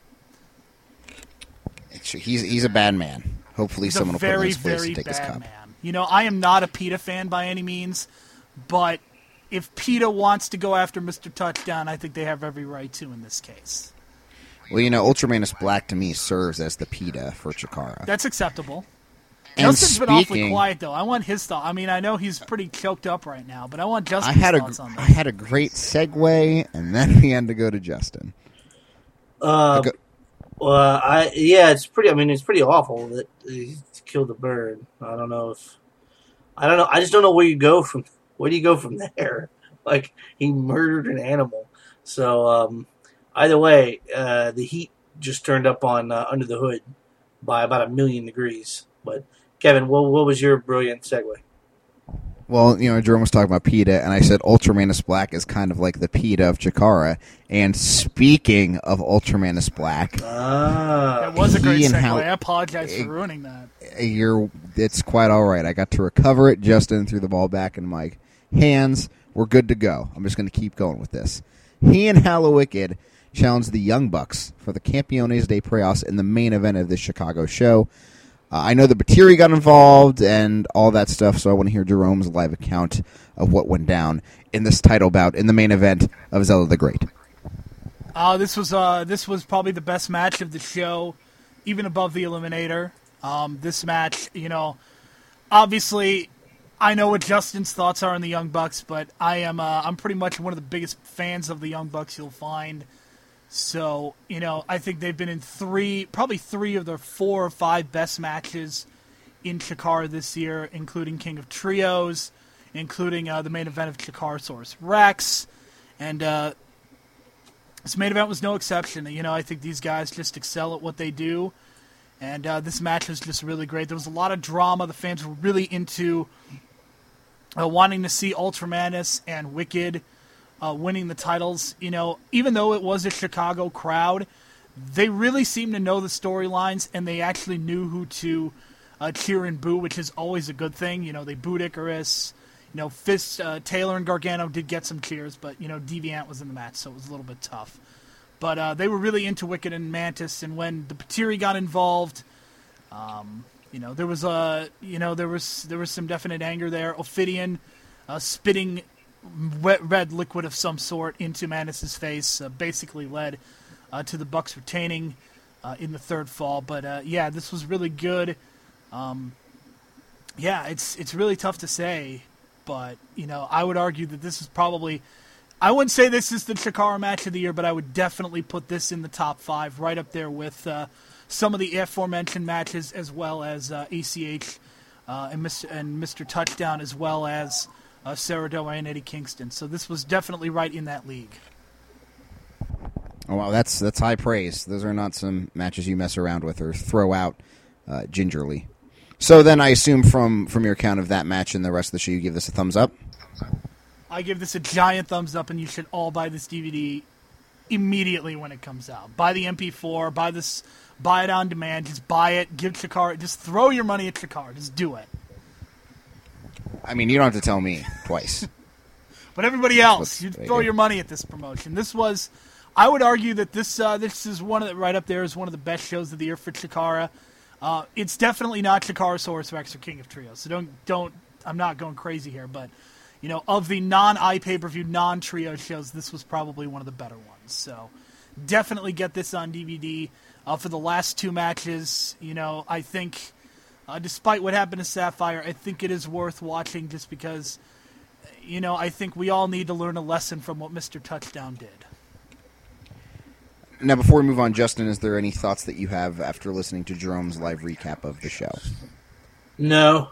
He's he's a bad man. Hopefully, he's someone will put him in his place to take his cup. Man. You know, I am not a PETA fan by any means, but if PETA wants to go after Mister Touchdown, I think they have every right to in this case. Well, you know, Ultramanus Black to me serves as the PETA for Chikara. That's acceptable. And Justin's speaking, been awfully quiet, though. I want his thought. I mean, I know he's pretty choked up right now, but I want Justin's I had thoughts a, on I this. had a great segue, and then we had to go to Justin. Uh, go- well, I yeah, it's pretty. I mean, it's pretty awful that he killed the bird. I don't know if I don't know. I just don't know where you go from. Where do you go from there? Like, he murdered an animal. So um, either way, uh, the heat just turned up on uh, Under the Hood by about a million degrees. But Kevin, what what was your brilliant segue? Well, you know, Jerome was talking about PETA, and I said Ultramanus Black is kind of like the PETA of Chikara. And speaking of Ultramanus Black, Ah, That was a great he and segue. Hal- I apologize for ruining that. you're it's quite all right. I got to recover it. Justin threw the ball back in my hands. We're good to go. I'm just going to keep going with this. He and Hallowicked challenged the Young Bucks for the Campeones de Preos in the main event of this Chicago show. Uh, I know the Batiri got involved and all that stuff, so I want to hear Jerome's live account of what went down in this title bout in the main event of Zelda the Great. Uh, this was uh, this was probably the best match of the show, even above the Eliminator. Um, this match, you know, obviously, I know what Justin's thoughts are on the Young Bucks, but I am uh, I'm pretty much one of the biggest fans of the Young Bucks you'll find. So, you know, I think they've been in three, probably three of their four or five best matches in Chikara this year, including King of Trios, including uh, the main event of Chikarasaurus Rex, and uh, this main event was no exception. You know, I think these guys just excel at what they do, and uh, this match was just really great. There was a lot of drama. The fans were really into uh, wanting to see Ultramanus and Wicked Uh, winning the titles. You know, even though it was a Chicago crowd, they really seemed to know the storylines, and they actually knew who to uh, cheer and boo, which is always a good thing. You know, they booed Icarus. You know, Fist, uh, Taylor and Gargano did get some cheers, but, you know, Deviant was in the match, so it was a little bit tough. But uh, they were really into Wicked and Mantis, and when the Patiri got involved, um, you know, there was a, you know, there was there was some definite anger there. Ophidian uh, spitting wet red liquid of some sort into Mantis' face uh, basically led uh, to the Bucks retaining uh, in the third fall. But uh, yeah, this was really good. Um, yeah, it's it's really tough to say, but you know, I would argue that this is probably, I wouldn't say this is the Chikara match of the year, but I would definitely put this in the top five, right up there with uh, some of the aforementioned matches, as well as uh, A C H uh, and Mister and Mister Touchdown, as well as Uh, Sarah Doe and Eddie Kingston. So this was definitely right in that league. Oh, wow, that's that's high praise. Those are not some matches you mess around with or throw out uh, gingerly. So then I assume from, from your account of that match and the rest of the show, you give this a thumbs up? I give this a giant thumbs up, and you should all buy this D V D immediately when it comes out. Buy the M P four, buy this, buy it on demand, just buy it, give Chikara, just throw your money at Chikara, just do it. I mean, you don't have to tell me twice. But everybody else, you What's- throw your money at this promotion. This was, I would argue that this uh, this is one of the, right up there is one of the best shows of the year for Chikara. Uh, it's definitely not Chikarasaurus Rex or King of Trios, so don't don't. I'm not going crazy here, but you know, of the non-I pay-per-view, non-trio shows, this was probably one of the better ones. So definitely get this on D V D uh, for the last two matches. You know, I think Uh, despite what happened to Sapphire, I think it is worth watching just because, you know, I think we all need to learn a lesson from what Mister Touchdown did. Now, before we move on, Justin, is there any thoughts that you have after listening to Jerome's live recap of the show? No.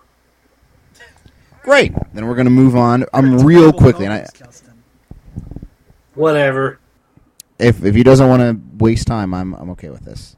Great. Then we're going to move on. I'm real quickly, and I, Whatever. if if he doesn't want to waste time, I'm I'm okay with this.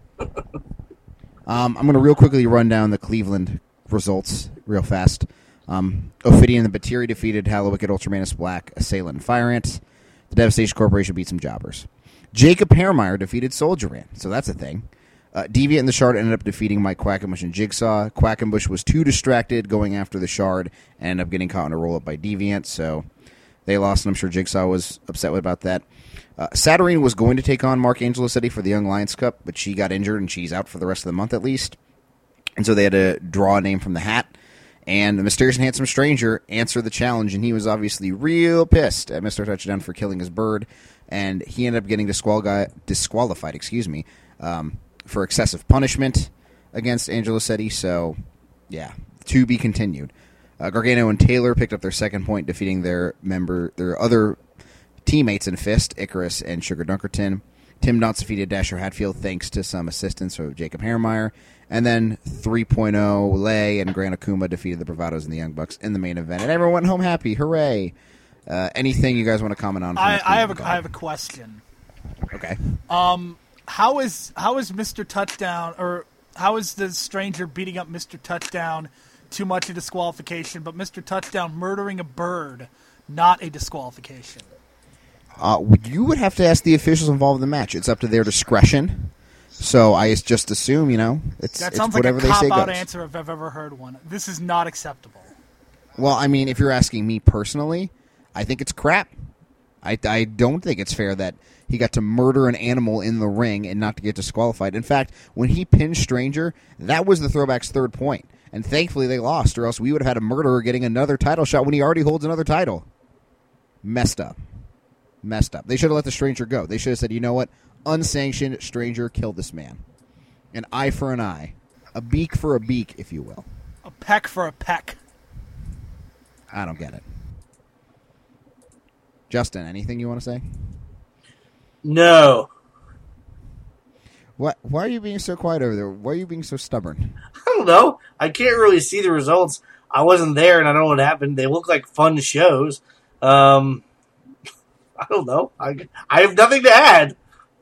um, I'm going to real quickly run down the Cleveland results real fast. Um, Ophidian and the Batiri defeated Hallowicked, Ultramanus Black, Assailant, and Fire Ant. The Devastation Corporation beat some jobbers. Jacob Hairmeyer defeated Soldier Man, so that's a thing. Uh, Deviant and the Shard ended up defeating Mike Quackenbush and Jigsaw. Quackenbush was too distracted going after the Shard and ended up getting caught in a roll-up by Deviant, so they lost, and I'm sure Jigsaw was upset about that. Uh, Saturnine was going to take on Mark Angelosetti for the Young Lions Cup, but she got injured, and she's out for the rest of the month at least. And so they had to draw a name from the hat. And the Mysterious and Handsome Stranger answered the challenge, and he was obviously real pissed at Mister Touchdown for killing his bird. And he ended up getting disqual- disqualified excuse me, um, for excessive punishment against Angelosetti. So, yeah, to be continued. Uh, Gargano and Taylor picked up their second point, defeating their member, their other teammates in Fist, Icarus and Sugar Dunkerton. Tim Knotts defeated Dasher Hatfield thanks to some assistance from Jacob Hairmeyer. And then three point oh Lay and Gran Akuma defeated the Bravados and the Young Bucks in the main event. And everyone went home happy. Hooray. Uh, anything you guys want to comment on? I, I have a I have a question. Okay. Um, how is how is Mister Touchdown or how is the Stranger beating up Mister Touchdown too much a disqualification, but Mister Touchdown murdering a bird not a disqualification? Uh, you would have to ask the officials involved in the match. It's up to their discretion. So I just assume, you know, it's, that it's sounds whatever like a they say cop-out goes. answer if I've ever heard one. This is not acceptable. Well, I mean, if you're asking me personally, I think it's crap. I, I don't think it's fair that he got to murder an animal in the ring and not to get disqualified. In fact, when he pinned Stranger, that was the Throwback's third point. And thankfully they lost, or else we would have had a murderer getting another title shot when he already holds another title. Messed up. Messed up. They should have let the Stranger go. They should have said, you know what? Unsanctioned Stranger killed this man. An eye for an eye. A beak for a beak, if you will. A peck for a peck. I don't get it. Justin, anything you want to say? No. What? Why are you being so quiet over there? Why are you being so stubborn? I don't know. I can't really see the results. I wasn't there, and I don't know what happened. They look like fun shows. Um, I don't know. I, I have nothing to add.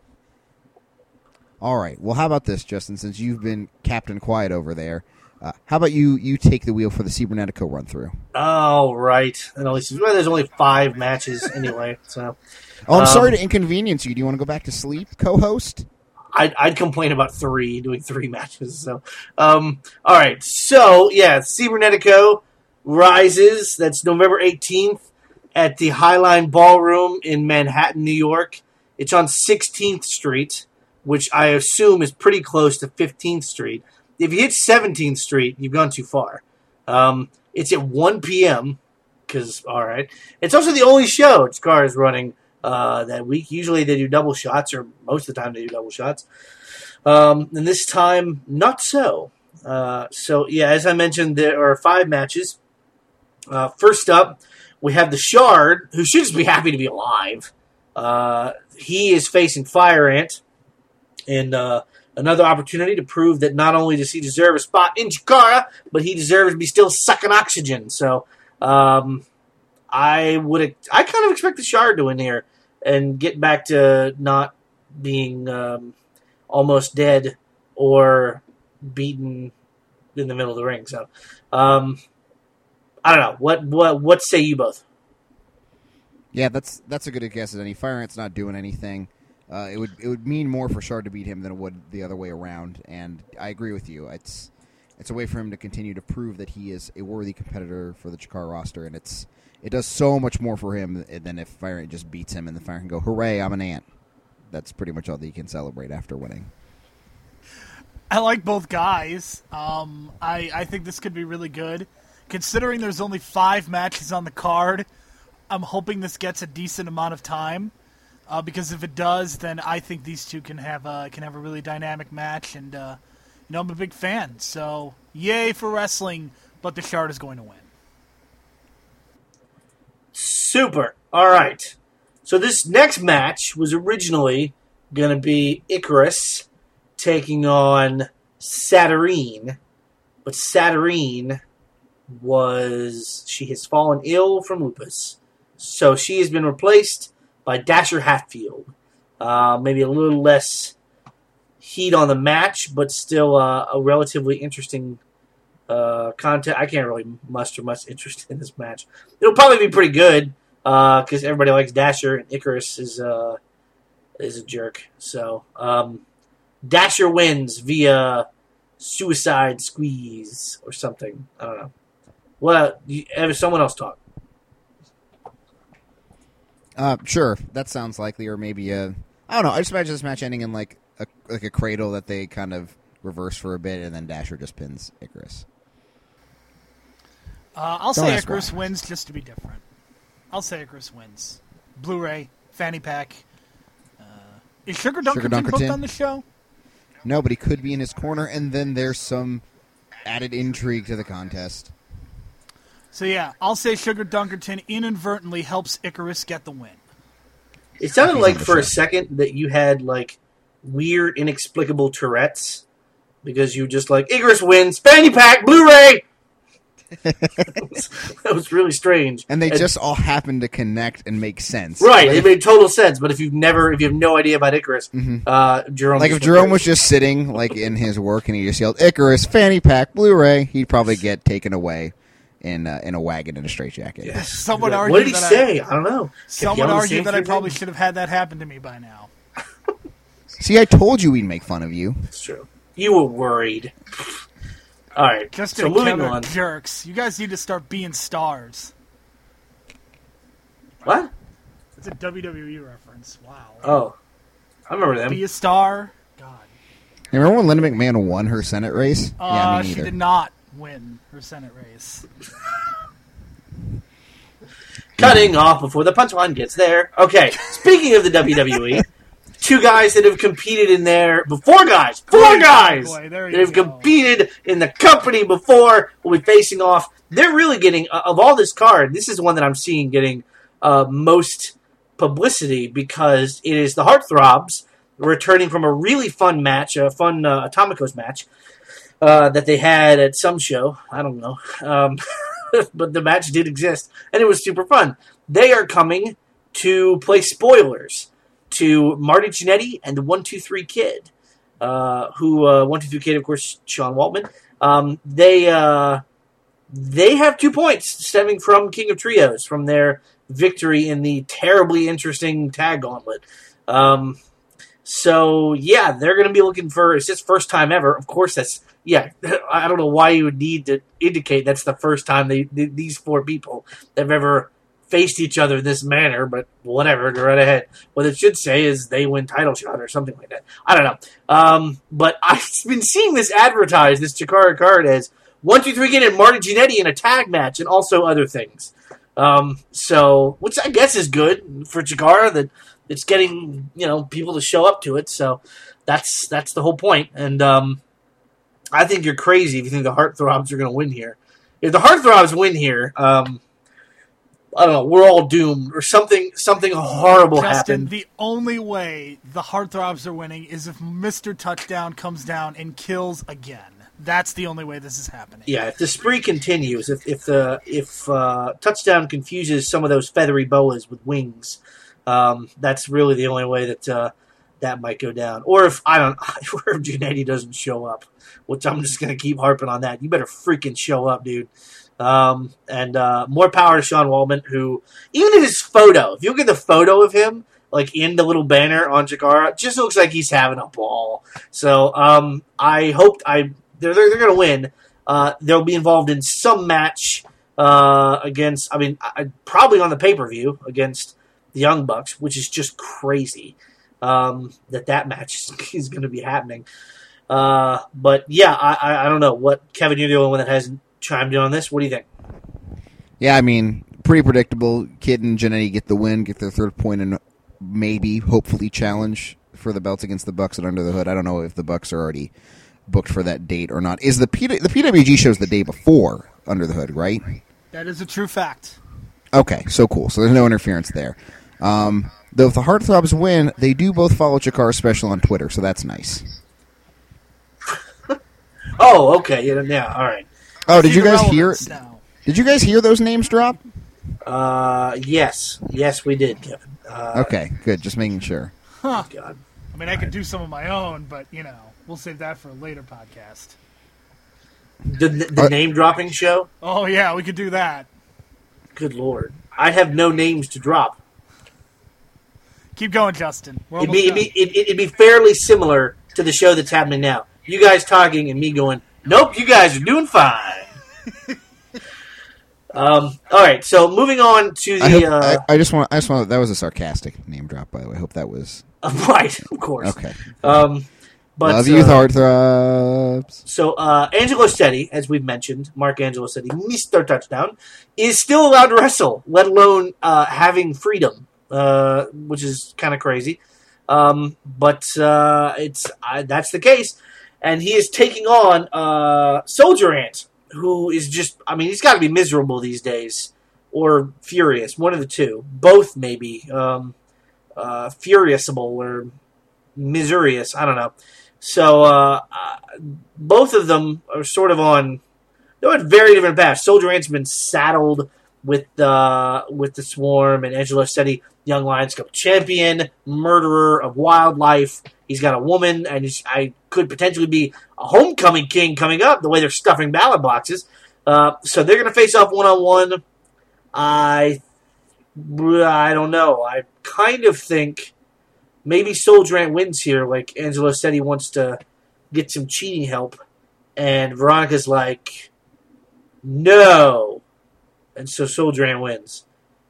All right. Well, how about this, Justin? Since you've been Captain Quiet over there, uh, how about you you take the wheel for the Cybernetico run-through? All right. And at least, well, there's only five matches anyway. So. Oh, I'm um, sorry to inconvenience you. Do you want to go back to sleep, co-host? I'd, I'd complain about three, doing three matches. So, um, all right. So, yeah, Cybernetico rises. That's November eighteenth at the Highline Ballroom in Manhattan, New York. It's on sixteenth Street, which I assume is pretty close to fifteenth Street. If you hit seventeenth Street, you've gone too far. Um, it's at one p.m., because, all right. It's also the only show Chikara is running uh, that week. Usually they do double shots, or most of the time they do double shots. Um, and this time, not so. Uh, so, yeah, as I mentioned, there are five matches. Uh, first up, we have the Shard, who should just be happy to be alive. Uh, he is facing Fire Ant. And uh, another opportunity to prove that not only does he deserve a spot in Chikara, but he deserves to be still sucking oxygen. So um, I would, I kind of expect the Shard to win here and get back to not being um, almost dead or beaten in the middle of the ring. So um, I don't know. What what what say you both? Yeah, that's that's a good guess as any. Fire Ant's not doing anything. Uh, it would it would mean more for Shard to beat him than it would the other way around, and I agree with you. It's it's a way for him to continue to prove that he is a worthy competitor for the Chikara roster, and it's it does so much more for him than if Fire Ant just beats him and the Fire Ant can go, hooray, I'm an ant. That's pretty much all that he can celebrate after winning. I like both guys. Um, I, I think this could be really good. Considering there's only five matches on the card, I'm hoping this gets a decent amount of time. Uh, because if it does, then I think these two can have a, can have a really dynamic match and uh, you know, I'm a big fan. So, yay for wrestling, but the Shard is going to win. Super. All right. So this next match was originally going to be Icarus taking on Saturnine, but Saturnine was she has fallen ill from lupus, so she has been replaced by Dasher Hatfield. Uh, maybe a little less heat on the match, but still uh, a relatively interesting uh, content. I can't really muster much interest in this match. It'll probably be pretty good because uh, everybody likes Dasher, and Icarus is uh, is a jerk. So um, Dasher wins via suicide squeeze or something. I don't know. Well, you, someone else talk. Uh, sure, that sounds likely, or maybe a. I don't know. I just imagine this match ending in like a like a cradle that they kind of reverse for a bit, and then Dasher just pins Icarus. Uh, I'll Don't say ask Icarus why. wins just to be different. I'll say Icarus wins. Blu-ray, fanny pack. Uh, is Sugar Dunkerton, Sugar Dunkerton? booked on the show? No, but he could be in his corner, and then there's some added intrigue to the contest. So yeah, I'll say Sugar Dunkerton inadvertently helps Icarus get the win. It sounded He's like on the for a show. second that you had like weird, inexplicable Tourette's because you just like Icarus wins, fanny pack, Blu-ray. that, was, that was really strange, And they just all happen to connect and make sense. right. Like It if, made total sense. But if you've never, if you have no idea about Icarus, uh, Jerome, like if just Jerome went was just sitting like in his work and he just yelled Icarus, fanny pack, Blu-ray, he'd probably get taken away in uh, in a wagon in a straitjacket. crazy. Some would Like, argue what did he that I- say? I, don't know. Some Kept would yelling the argue same that I thing. probably should have had that happen to me by now. See, I told you we'd make fun of you. It's true. You were worried. All right. Just so to moving killer on. jerks. You guys need to start being stars. What? It's a W W E reference. Wow. Oh, I remember them. Be a star. God. You remember when Linda McMahon won her Senate race? Uh, yeah, me she neither. did not win her Senate race. Cutting off before the punchline gets there. Okay, speaking of the W W E, two guys that have competed in there before, guys, four Great guys segue, there that you have go. competed in the company before will be facing off. They're really getting, uh, of all this card, this is one that I'm seeing getting uh, most publicity because it is the Heartthrobs returning from a really fun match, a fun uh, Atomicos match uh, that they had at some show. I don't know. Um, but the match did exist, and it was super fun. They are coming to play spoilers to Marty Jannetty and the one two three Kid, uh, who, uh, one two three Kid, of course, Sean Waltman. Um, they uh, they have two points stemming from King of Trios, from their victory in the terribly interesting tag gauntlet. Um, so, yeah, they're going to be looking for, it's just first time ever. Of course, that's, yeah, I don't know why you would need to indicate that's the first time they, these four people have ever faced each other in this manner, but whatever, go right ahead. What it should say is they win title shot or something like that. I don't know. Um, but I've been seeing this advertised, this Chikara card, as one two three Kid and Marty Jannetty in a tag match and also other things. Um, so, which I guess is good for Chikara, that it's getting, you know, people to show up to it. So that's that's the whole point. And um, I think you're crazy if you think the Heartthrobs are going to win here. If the Heartthrobs win here, um, I don't know, we're all doomed or something. Something horrible Justin, happened. the only way the Heartthrobs are winning is if Mister Touchdown comes down and kills again. That's the only way this is happening. Yeah, if the spree continues, if if the if uh, Touchdown confuses some of those feathery boas with wings, um, that's really the only way that uh, that might go down. Or if I don't, or if Jannetty doesn't show up, which I'm just gonna keep harping on that. You better freaking show up, dude. Um, and uh, more power to Sean Waltman, who even in his photo, if you look at the photo of him, like in the little banner on Chikara, just looks like he's having a ball. So um, I hope I. They're, they're, they're going to win. Uh, they'll be involved in some match uh, against, I mean, I, probably on the pay-per-view against the Young Bucks, which is just crazy um, that that match is, is going to be happening. Uh, but, yeah, I, I, I don't know. What Kevin, you're the only one that hasn't chimed in on this. What do you think? Yeah, I mean, pretty predictable. Kid and Jannetty get the win, get their third point, and maybe, hopefully, challenge for the belts against the Bucks at Under the Hood. I don't know if the Bucks are already booked for that date or not. Is the P- the P W G show's the day before Under the Hood, right? That is a true fact. Okay, so cool. So there's no interference there. Um, though if the Heartthrobs win, they do both follow Chikara Special on Twitter, so that's nice. Oh, okay. Yeah, yeah, all right. Oh, did See you the guys hear? relevance now. Did you guys hear those names drop? Uh, yes. Yes, we did, Kevin. Uh, Okay, good. Just making sure. Huh. God. I mean, I could do some of my own, but, you know, we'll save that for a later podcast. The, the Uh, name-dropping show? Oh, yeah, we could do that. Good Lord. I have no names to drop. Keep going, Justin. We're It'd almost be, it'd, done. be, it'd, it'd be fairly similar to the show that's happening now. You guys talking and me going, nope, you guys are doing fine. um, all right, so moving on to I, the... hope, uh, I, I just want. I just want. That was a sarcastic name drop, by the way. I hope that was right, of course. okay. Um, but, Love you, uh, Heartthrobs. So, uh, Angelo Stetti, as we've mentioned, Mark Angelo Stetti, Mister Touchdown, is still allowed to wrestle, let alone uh, having freedom, uh, which is kind of crazy. Um, but uh, it's uh, that's the case. And he is taking on uh, Soldier Ant, who is just, I mean, he's got to be miserable these days, or furious, one of the two. Both, maybe. Um, uh, Furiousable or Miserious, I don't know. So, uh, uh, both of them are sort of on, they're on very different paths. Soldier Ant's been saddled with, uh, with the Swarm, and Angelo Stetti, Young Lions Club champion, murderer of wildlife. He's got a woman, and he's, I could potentially be a homecoming king coming up, the way they're stuffing ballot boxes. Uh, so they're going to face off one-on-one. I, I don't know. I kind of think maybe Soldier Ant wins here. Like, Angelo said he wants to get some cheating help. And Veronica's like, no. And so Soldier Ant wins.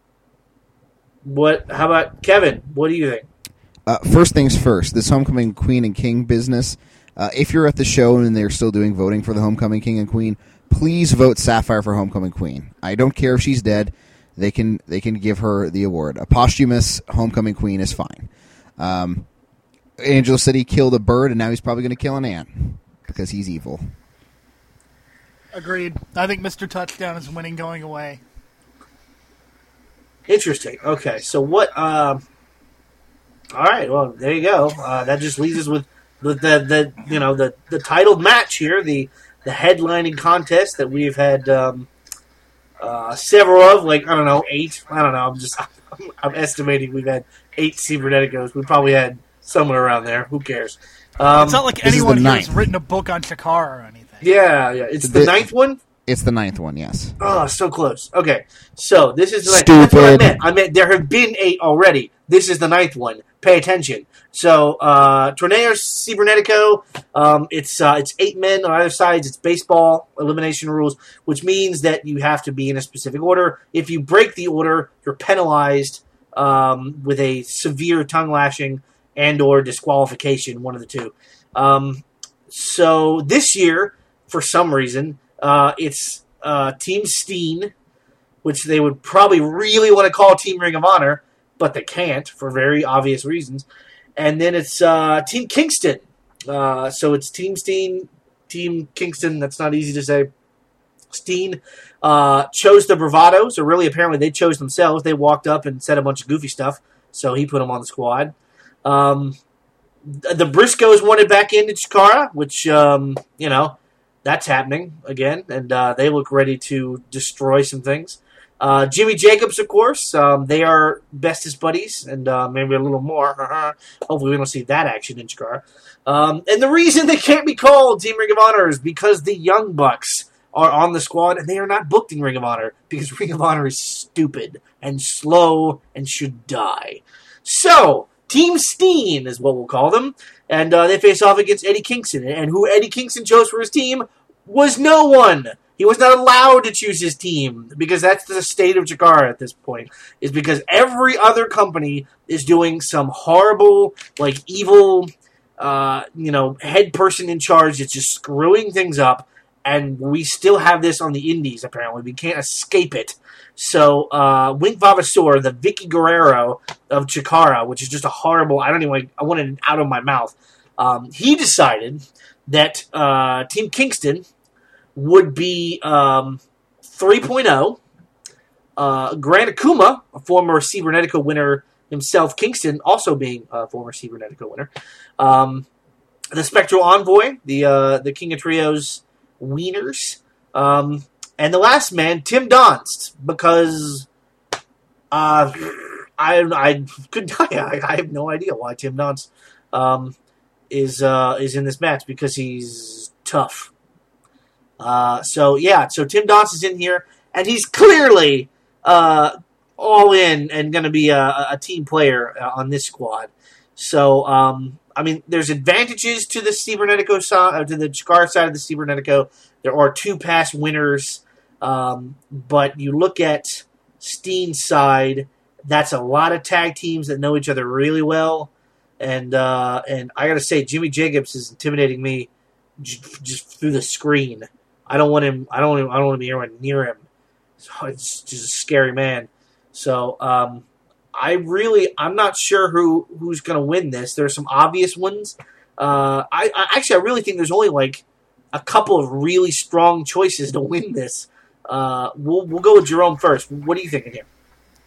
What? How about Kevin? What do you think? Uh, first things first. This homecoming queen and king business. Uh, if you're at the show and they're still doing voting for the homecoming king and queen, please vote Sapphire for homecoming queen. I don't care if she's dead. They can they can give her the award. A posthumous homecoming queen is fine. Um, Angelo said he killed a bird, and now he's probably going to kill an ant because he's evil. Agreed. I think Mister Touchdown is winning going away. Interesting. Okay, so what? Um, all right. Well, there you go. Uh, that just leaves us with the, the the you know the the titled match here, the the headlining contest that we've had um, uh, several of. Like I don't know, eight. I don't know. I'm just I'm, I'm estimating we've had eight Cyberneticos. We probably had somewhere around there. Who cares? Um, It's not like this is anyone the here has ninth. written a book on Chikara or anything. yeah, yeah. It's the The- ninth one. It's the ninth one, yes. Oh, so close. Okay, so this is the ninth. That's what I Stupid. meant. I meant there have been eight already. This is the ninth one. Pay attention. So, uh, Torneo Cibernetico, um, it's uh, it's eight men on either sides. It's baseball elimination rules, which means that you have to be in a specific order. If you break the order, you're penalized um, with a severe tongue lashing and or disqualification, one of the two. Um, so this year, for some reason, uh, it's uh, Team Steen, which they would probably really want to call Team Ring of Honor, but they can't for very obvious reasons. And then it's uh, Team Kingston. Uh, so it's Team Steen, Team Kingston. That's not easy to say. Steen uh, chose the Bravados, or really apparently they chose themselves. They walked up and said a bunch of goofy stuff, so he put them on the squad. Um, the Briscoes wanted back into Chikara, which, um, you know, that's happening again, and uh, they look ready to destroy some things. Uh, Jimmy Jacobs, of course, um, they are bestest buddies, and uh, maybe a little more. Hopefully we don't see that action in Chikara. Um, and the reason they can't be called Team Ring of Honor is because the Young Bucks are on the squad, and they are not booked in Ring of Honor, because Ring of Honor is stupid and slow and should die. So, Team Steen is what we'll call them, and uh, they face off against Eddie Kingston. And who Eddie Kingston chose for his team was no one. He was not allowed to choose his team, because that's the state of Chikara at this point, is because every other company is doing some horrible, like, evil, uh, you know, head person in charge that's just screwing things up, and we still have this on the indies, apparently. We can't escape it. So, uh, Wink Vavasaur, the Vicky Guerrero of Chikara, which is just a horrible, I don't even, I want it out of my mouth. Um, he decided that uh, Team Kingston would be um, three point oh. Uh, Grant Akuma, a former Cibernetico winner himself, Kingston also being a former Cibernetico winner. Um, the Spectral Envoy, the uh, the King of Trios Wieners. Um, and the last man, Tim Donst, because uh, I I couldn't tell you. I, I have no idea why Tim Donst um, is uh, is in this match, because he's tough. Uh, so, yeah, so Tim Donst is in here, and he's clearly uh, all in and going to be a, a team player on this squad. So, um, I mean, there's advantages to the Cibernetico side, to the Chikara side of the Cibernetico. There are two past winners, um, but you look at Steen's side, that's a lot of tag teams that know each other really well. And uh, and I got to say, Jimmy Jacobs is intimidating me j- just through the screen. I don't want him. I don't. Want him, I don't want to be anywhere near him. So it's just a scary man. So um, I really, I'm not sure who who's going to win this. There's some obvious ones. Uh, I, I actually, I really think there's only like a couple of really strong choices to win this. Uh, we'll we'll go with Jerome first. What are you thinking here?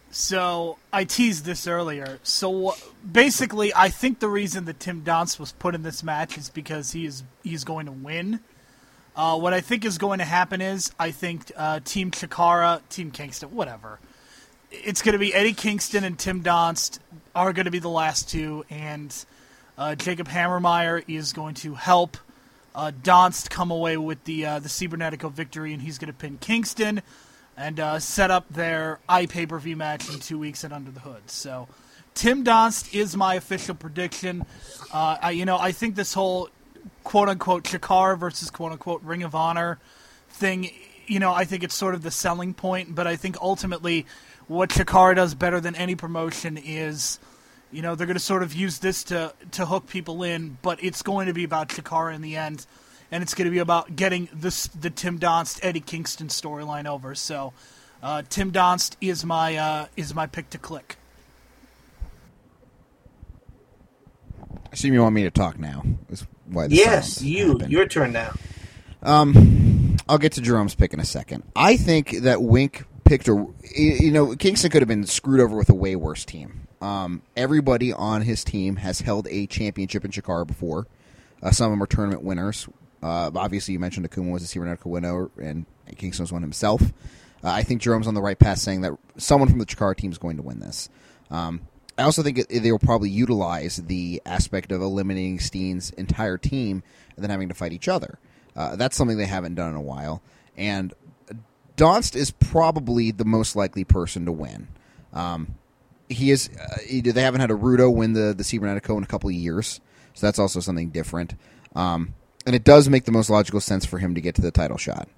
So I teased this earlier. So basically, I think the reason that Tim Donst was put in this match is because he is he's going to win. Uh, what I think is going to happen is, I think uh, Team Chikara, Team Kingston, whatever. It's going to be Eddie Kingston and Tim Donst are going to be the last two, and uh, Jacob Hammermeyer is going to help uh, Donst come away with the uh, the Cibernetico victory, and he's going to pin Kingston and uh, set up their iPay-per-view match in two weeks at Under the Hood. So Tim Donst is my official prediction. Uh, I, you know, I think this whole quote-unquote Chikara versus quote-unquote Ring of Honor thing, you know, I think it's sort of the selling point, but I think ultimately what Chikara does better than any promotion is, you know, they're going to sort of use this to, to hook people in, but it's going to be about Chikara in the end, and it's going to be about getting this, the Tim Donst, Eddie Kingston storyline over. So uh, Tim Donst is my uh, is my pick to click. I assume you want me to talk now. Is why this Yes, you. happened. Your turn now. Um, I'll get to Jerome's pick in a second. I think that Wink picked a. You know, Kingston could have been screwed over with a way worse team. Um, everybody on his team has held a championship in Chikara before. Uh, some of them are tournament winners. Uh, obviously, you mentioned Akuma was a Cibernetico winner, and Kingston was one himself. Uh, I think Jerome's on the right path saying that someone from the Chikara team is going to win this. Um, I also think it, they will probably utilize the aspect of eliminating Steen's entire team and then having to fight each other. Uh, that's something they haven't done in a while. And Donst is probably the most likely person to win. Um, he is. Uh, he, they haven't had a Rudo win the, the Cibernetico in a couple of years, so that's also something different. Um, and it does make the most logical sense for him to get to the title shot.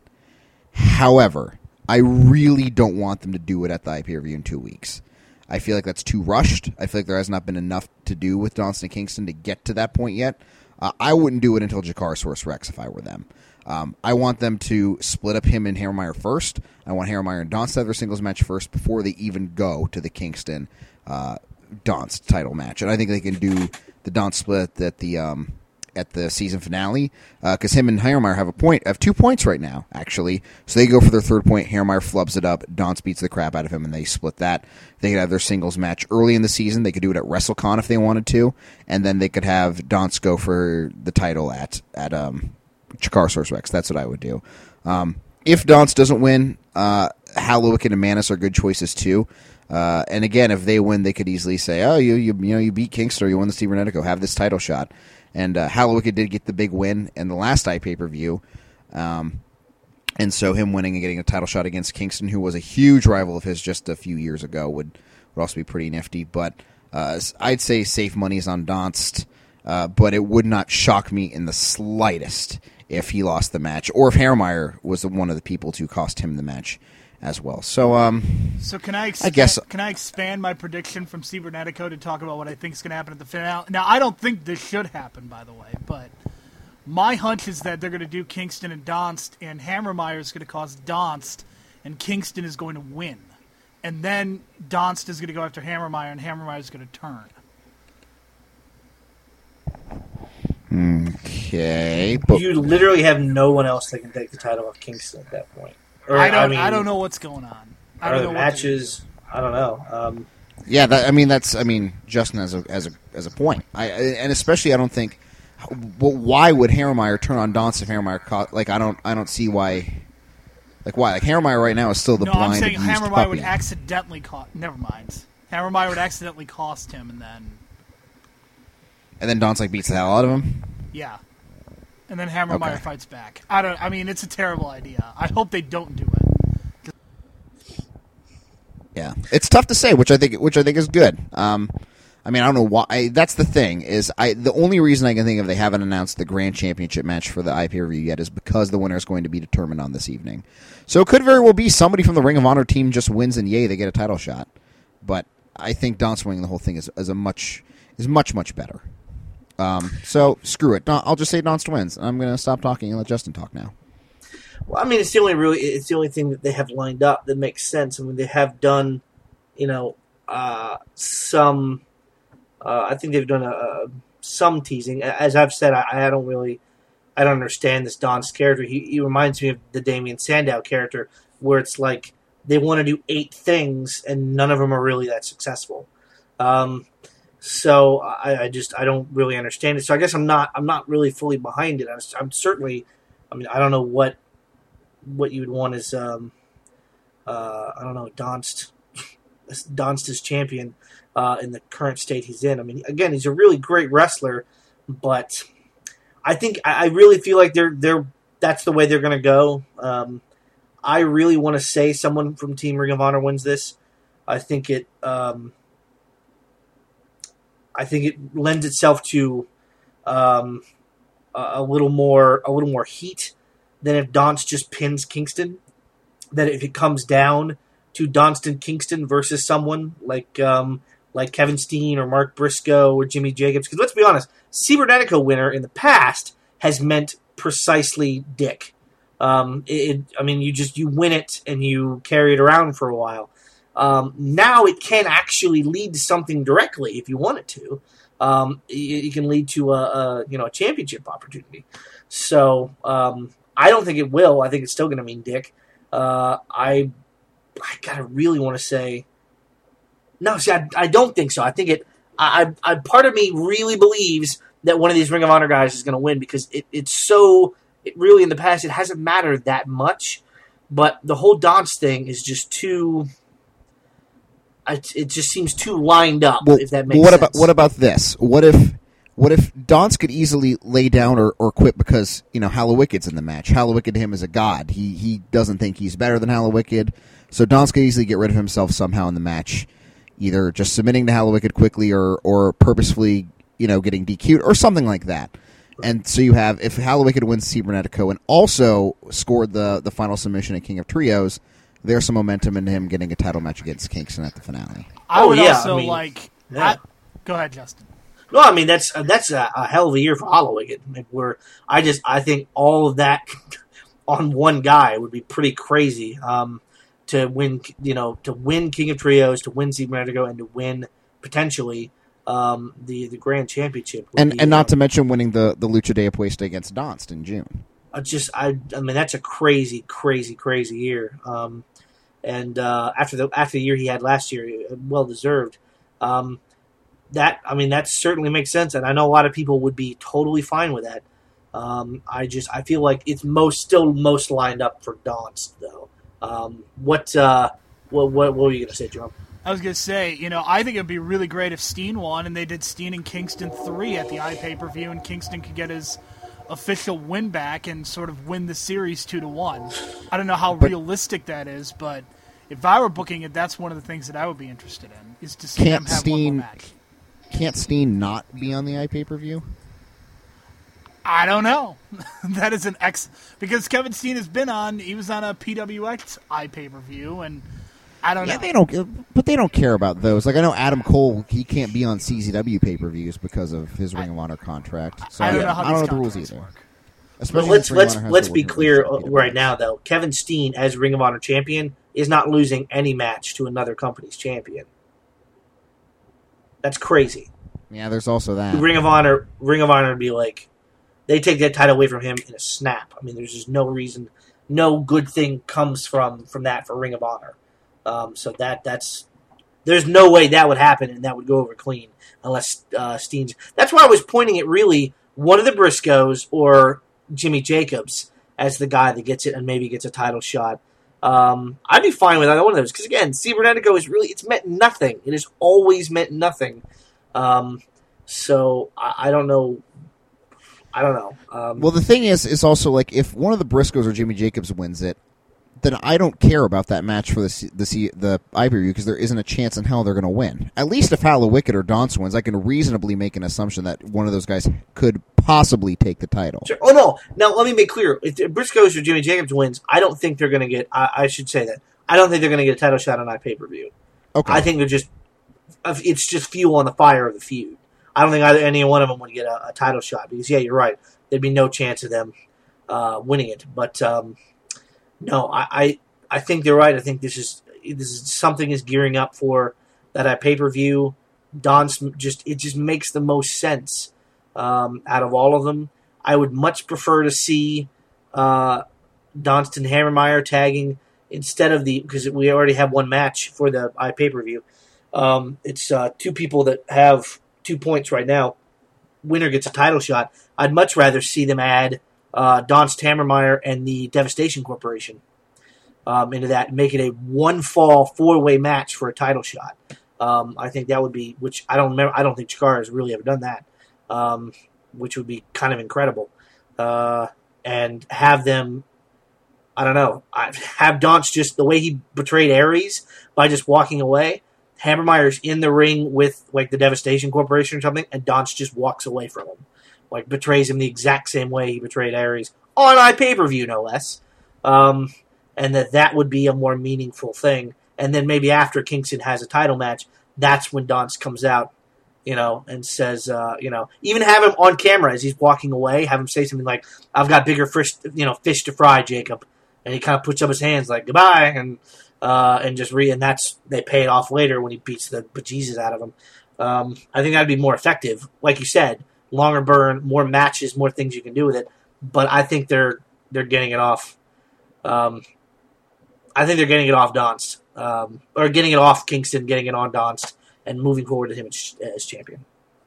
However, I really don't want them to do it at the I P R V in two weeks. I feel like that's too rushed. I feel like there has not been enough to do with Donst and Kingston to get to that point yet. Uh, I wouldn't do it until Chikara Source Rex if I were them. Um, I want them to split up him and Hammermeyer first. I want Hammermeyer and Donst to have their singles match first before they even go to the Kingston uh, Donst title match. And I think they can do the Donst split at the um, at the season finale because uh, him and Hammermeyer have a point, have two points right now actually. So they go for their third point. Hammermeyer flubs it up. Donst beats the crap out of him, and they split that. They could have their singles match early in the season. They could do it at WrestleCon if they wanted to, and then they could have Donst go for the title at at um. Chikara Source Rex. That's what I would do. Um, if Donst doesn't win, uh, Hallowicked and Manus are good choices too. Uh, and again, if they win, they could easily say, "Oh, you you you know you beat Kingston, you won the Cibernetico, have this title shot." And uh, Hallowicked did get the big win in the last I pay per view, um, and so him winning and getting a title shot against Kingston, who was a huge rival of his just a few years ago, would would also be pretty nifty. But uh, I'd say safe money's on Donst, uh, but it would not shock me in the slightest if he lost the match, or if Hammermeyer was one of the people to cost him the match as well. So, um, so can I? Exp- I guess can I expand my prediction from Cibernetico to talk about what I think is going to happen at the finale? Now, I don't think this should happen, by the way, but my hunch is that they're going to do Kingston and Donst, and Hammermeyer is going to cost Donst, and Kingston is going to win, and then Donst is going to go after Hammermeyer, and Hammermeyer is going to turn. Okay, but You literally have no one else that can take the title off Kingston at that point. Or, I don't. I, mean, don't know what's going on. I Are don't the know matches? I don't know. Um, yeah, that, I mean that's I mean Justin as a as a as a point. I and especially I don't think. Well, why would Harremeyer turn on Donst if Harremeyer caught? Like I don't I don't see why. Like why? Like Harremeyer right now is still the no, blind. I'm saying abused Harremeyer puppy. would accidentally cost. Never mind. Harremeyer would accidentally cost him, and then And then Donst like beats the hell out of him. yeah, and then Harremeyer Okay. fights back. I don't. I mean, it's a terrible idea. I hope they don't do it. Yeah, it's tough to say, which I think which I think is good. Um, I mean, I don't know why. I, that's the thing is, I the only reason I can think of they haven't announced the grand championship match for the I P review yet is because the winner is going to be determined on this evening. So it could very well be somebody from the Ring of Honor team just wins and yay, they get a title shot. But I think Donst winning the whole thing is, is a much is much much better. Um, so screw it. Don, I'll just say Donst wins. I'm going to stop talking and let Justin talk now. well, I mean, it's the only really it's the only thing that they have lined up that makes sense. I mean, they have done, you know, uh, some. Uh, I think they've done a, a, some teasing. As I've said, I, I don't really, I don't understand this Donst character. He, he reminds me of the Damien Sandow character, where it's like they want to do eight things and none of them are really that successful. Um, so I, I just I don't really understand it. So I guess I'm not I'm not really fully behind it. I'm, I'm certainly, I mean, I don't know what what you would want is um, uh, I don't know Donst Donst is champion. Uh, in the current state he's in. I mean, again, he's a really great wrestler, but I think I, I really feel like they're they're that's the way they're going to go. Um, I really want to say someone from Team Ring of Honor wins this. I think it. Um, I think it lends itself to um, a, a little more a little more heat than if Donst just pins Kingston. That if it comes down to Donst and Kingston versus someone like. Um, like Kevin Steen or Mark Briscoe or Jimmy Jacobs. Because let's be honest, Cibernetico winner in the past has meant precisely dick. Um, it, I mean, you just you win it and you carry it around for a while. Um, now it can actually lead to something directly if you want it to. Um, it, it can lead to a, a you know a championship opportunity. So um, I don't think it will. I think it's still going to mean dick. Uh, I I gotta really want to say. No, see, I, I don't think so. I think it. I, I part of me really believes that one of these Ring of Honor guys is going to win because it, it's so. It really in the past it hasn't mattered that much, but the whole Donst thing is just too. It, it just seems too lined up. Well, if that makes what sense. about what about this? What if what if Donst could easily lay down or, or quit because you know Hallowicked's in the match? Hallowicked to him is a god. He he doesn't think he's better than Hallowicked, so Donst could easily get rid of himself somehow in the match. Either just submitting to Hallowicked quickly or, or purposefully, you know, getting D Q'd or something like that. And so you have, if Hallowicked wins Cibernetico and also scored the, the final submission at King of Trios, there's some momentum in him getting a title match against Kingston at the finale. I Oh, would yeah, also I mean, like. yeah. I, go ahead, Justin. No, I mean that's that's a, a hell of a year for Hallowicked. Like, where I just I think all of that on one guy would be pretty crazy. Um, to win, you know, to win King of Trios, to win Cibernetico, and to win potentially um, the the Grand Championship, would And be, and not um, to mention winning the, the Lucha de Apuesta against Donst in June. uh, just I I mean that's a crazy, crazy, crazy year. Um, and uh, after the after the year he had last year, well deserved. Um, that I mean that certainly makes sense, and I know a lot of people would be totally fine with that. Um, I just I feel like it's most still most lined up for Donst though. Um, what, uh, what, what, what were you going to say, John? I was going to say, you know, I think it would be really great if Steen won and they did Steen and Kingston three at the iPay-per-view and Kingston could get his official win back and sort of win the series two to one. I don't know how But, realistic that is, but if I were booking it, that's one of the things that I would be interested in, is to see Can't them have Steen- one more match. Can't Steen not be on the iPay-per-view? I don't know. That is an X because Kevin Steen has been on. He was on a P W X iPay-per-view, and I don't Yeah, know. they don't, but they don't care about those. Like I know Adam Cole, he can't be on C Z W pay-per-views because of his Ring of Honor contract. So I don't know how I don't these know the rules contracts either. work. Especially But let's since Ring of let's Honor has let's the be working clear relationship with right P W X. now, though. Kevin Steen, as Ring of Honor champion, is not losing any match to another company's champion. That's crazy. Yeah, there's also that. Ring of Honor, Ring of Honor would be like, they take that title away from him in a snap. I mean, there's just no reason, no good thing comes from, from that for Ring of Honor. Um, so that that's there's no way that would happen and that would go over clean unless uh, Steen's. That's why I was pointing at really one of the Briscoes or Jimmy Jacobs as the guy that gets it and maybe gets a title shot. Um, I'd be fine with either one of those because again, Cibernetico is really it's meant nothing. It has always meant nothing. Um, so I, I don't know. I don't know. Um, well, the thing is, is also like if one of the Briscoes or Jimmy Jacobs wins it, then I don't care about that match for the the the I-per-view because there isn't a chance in hell they're going to win. At least if Hallowicked or Donst wins, I can reasonably make an assumption that one of those guys could possibly take the title. Sure. Oh no! Now let me make clear: if Briscoes or Jimmy Jacobs wins, I don't think they're going to get. I, I should say that I don't think they're going to get a title shot on iPay-per-view. Okay. I think they're just. It's just fuel on the fire of the feud. I don't think either any one of them would get a, a title shot because yeah, you're right. There'd be no chance of them uh, winning it. But um, no, I, I I think they're right. I think this is this is something is gearing up for that at pay per view. Don's just it just makes the most sense um, out of all of them. I would much prefer to see uh, Dunstan Hammermeyer tagging instead of the because we already have one match for the I pay per view. Um, it's uh, two people that have two points right now. Winner gets a title shot. I'd much rather see them add uh, Donst Hammermeyer and the Devastation Corporation um, into that and make it a one-fall four-way match for a title shot. Um, I think that would be, which I don't remember. I don't think Chikara has really ever done that, um, which would be kind of incredible. Uh, and have them, I don't know, have Donst just the way he betrayed Aries by just walking away. Hammermeyer's in the ring with like the Devastation Corporation or something, and Donst just walks away from him, like betrays him the exact same way he betrayed Aries on iPay-per-view, no less. Um, and that that would be a more meaningful thing. And then maybe after Kingston has a title match, that's when Donst comes out, you know, and says, uh, you know, even have him on camera as he's walking away, have him say something like, "I've got bigger fish, you know, fish to fry, Jacob," and he kind of puts up his hands like goodbye and. Uh, and just re and that's they pay it off later when he beats the bejesus out of him. Um, I think that'd be more effective, like you said, longer burn, more matches, more things you can do with it. But I think they're they're getting it off. Um, I think they're getting it off Donst, um, or getting it off Kingston, getting it on Donst, and moving forward to him as, as champion.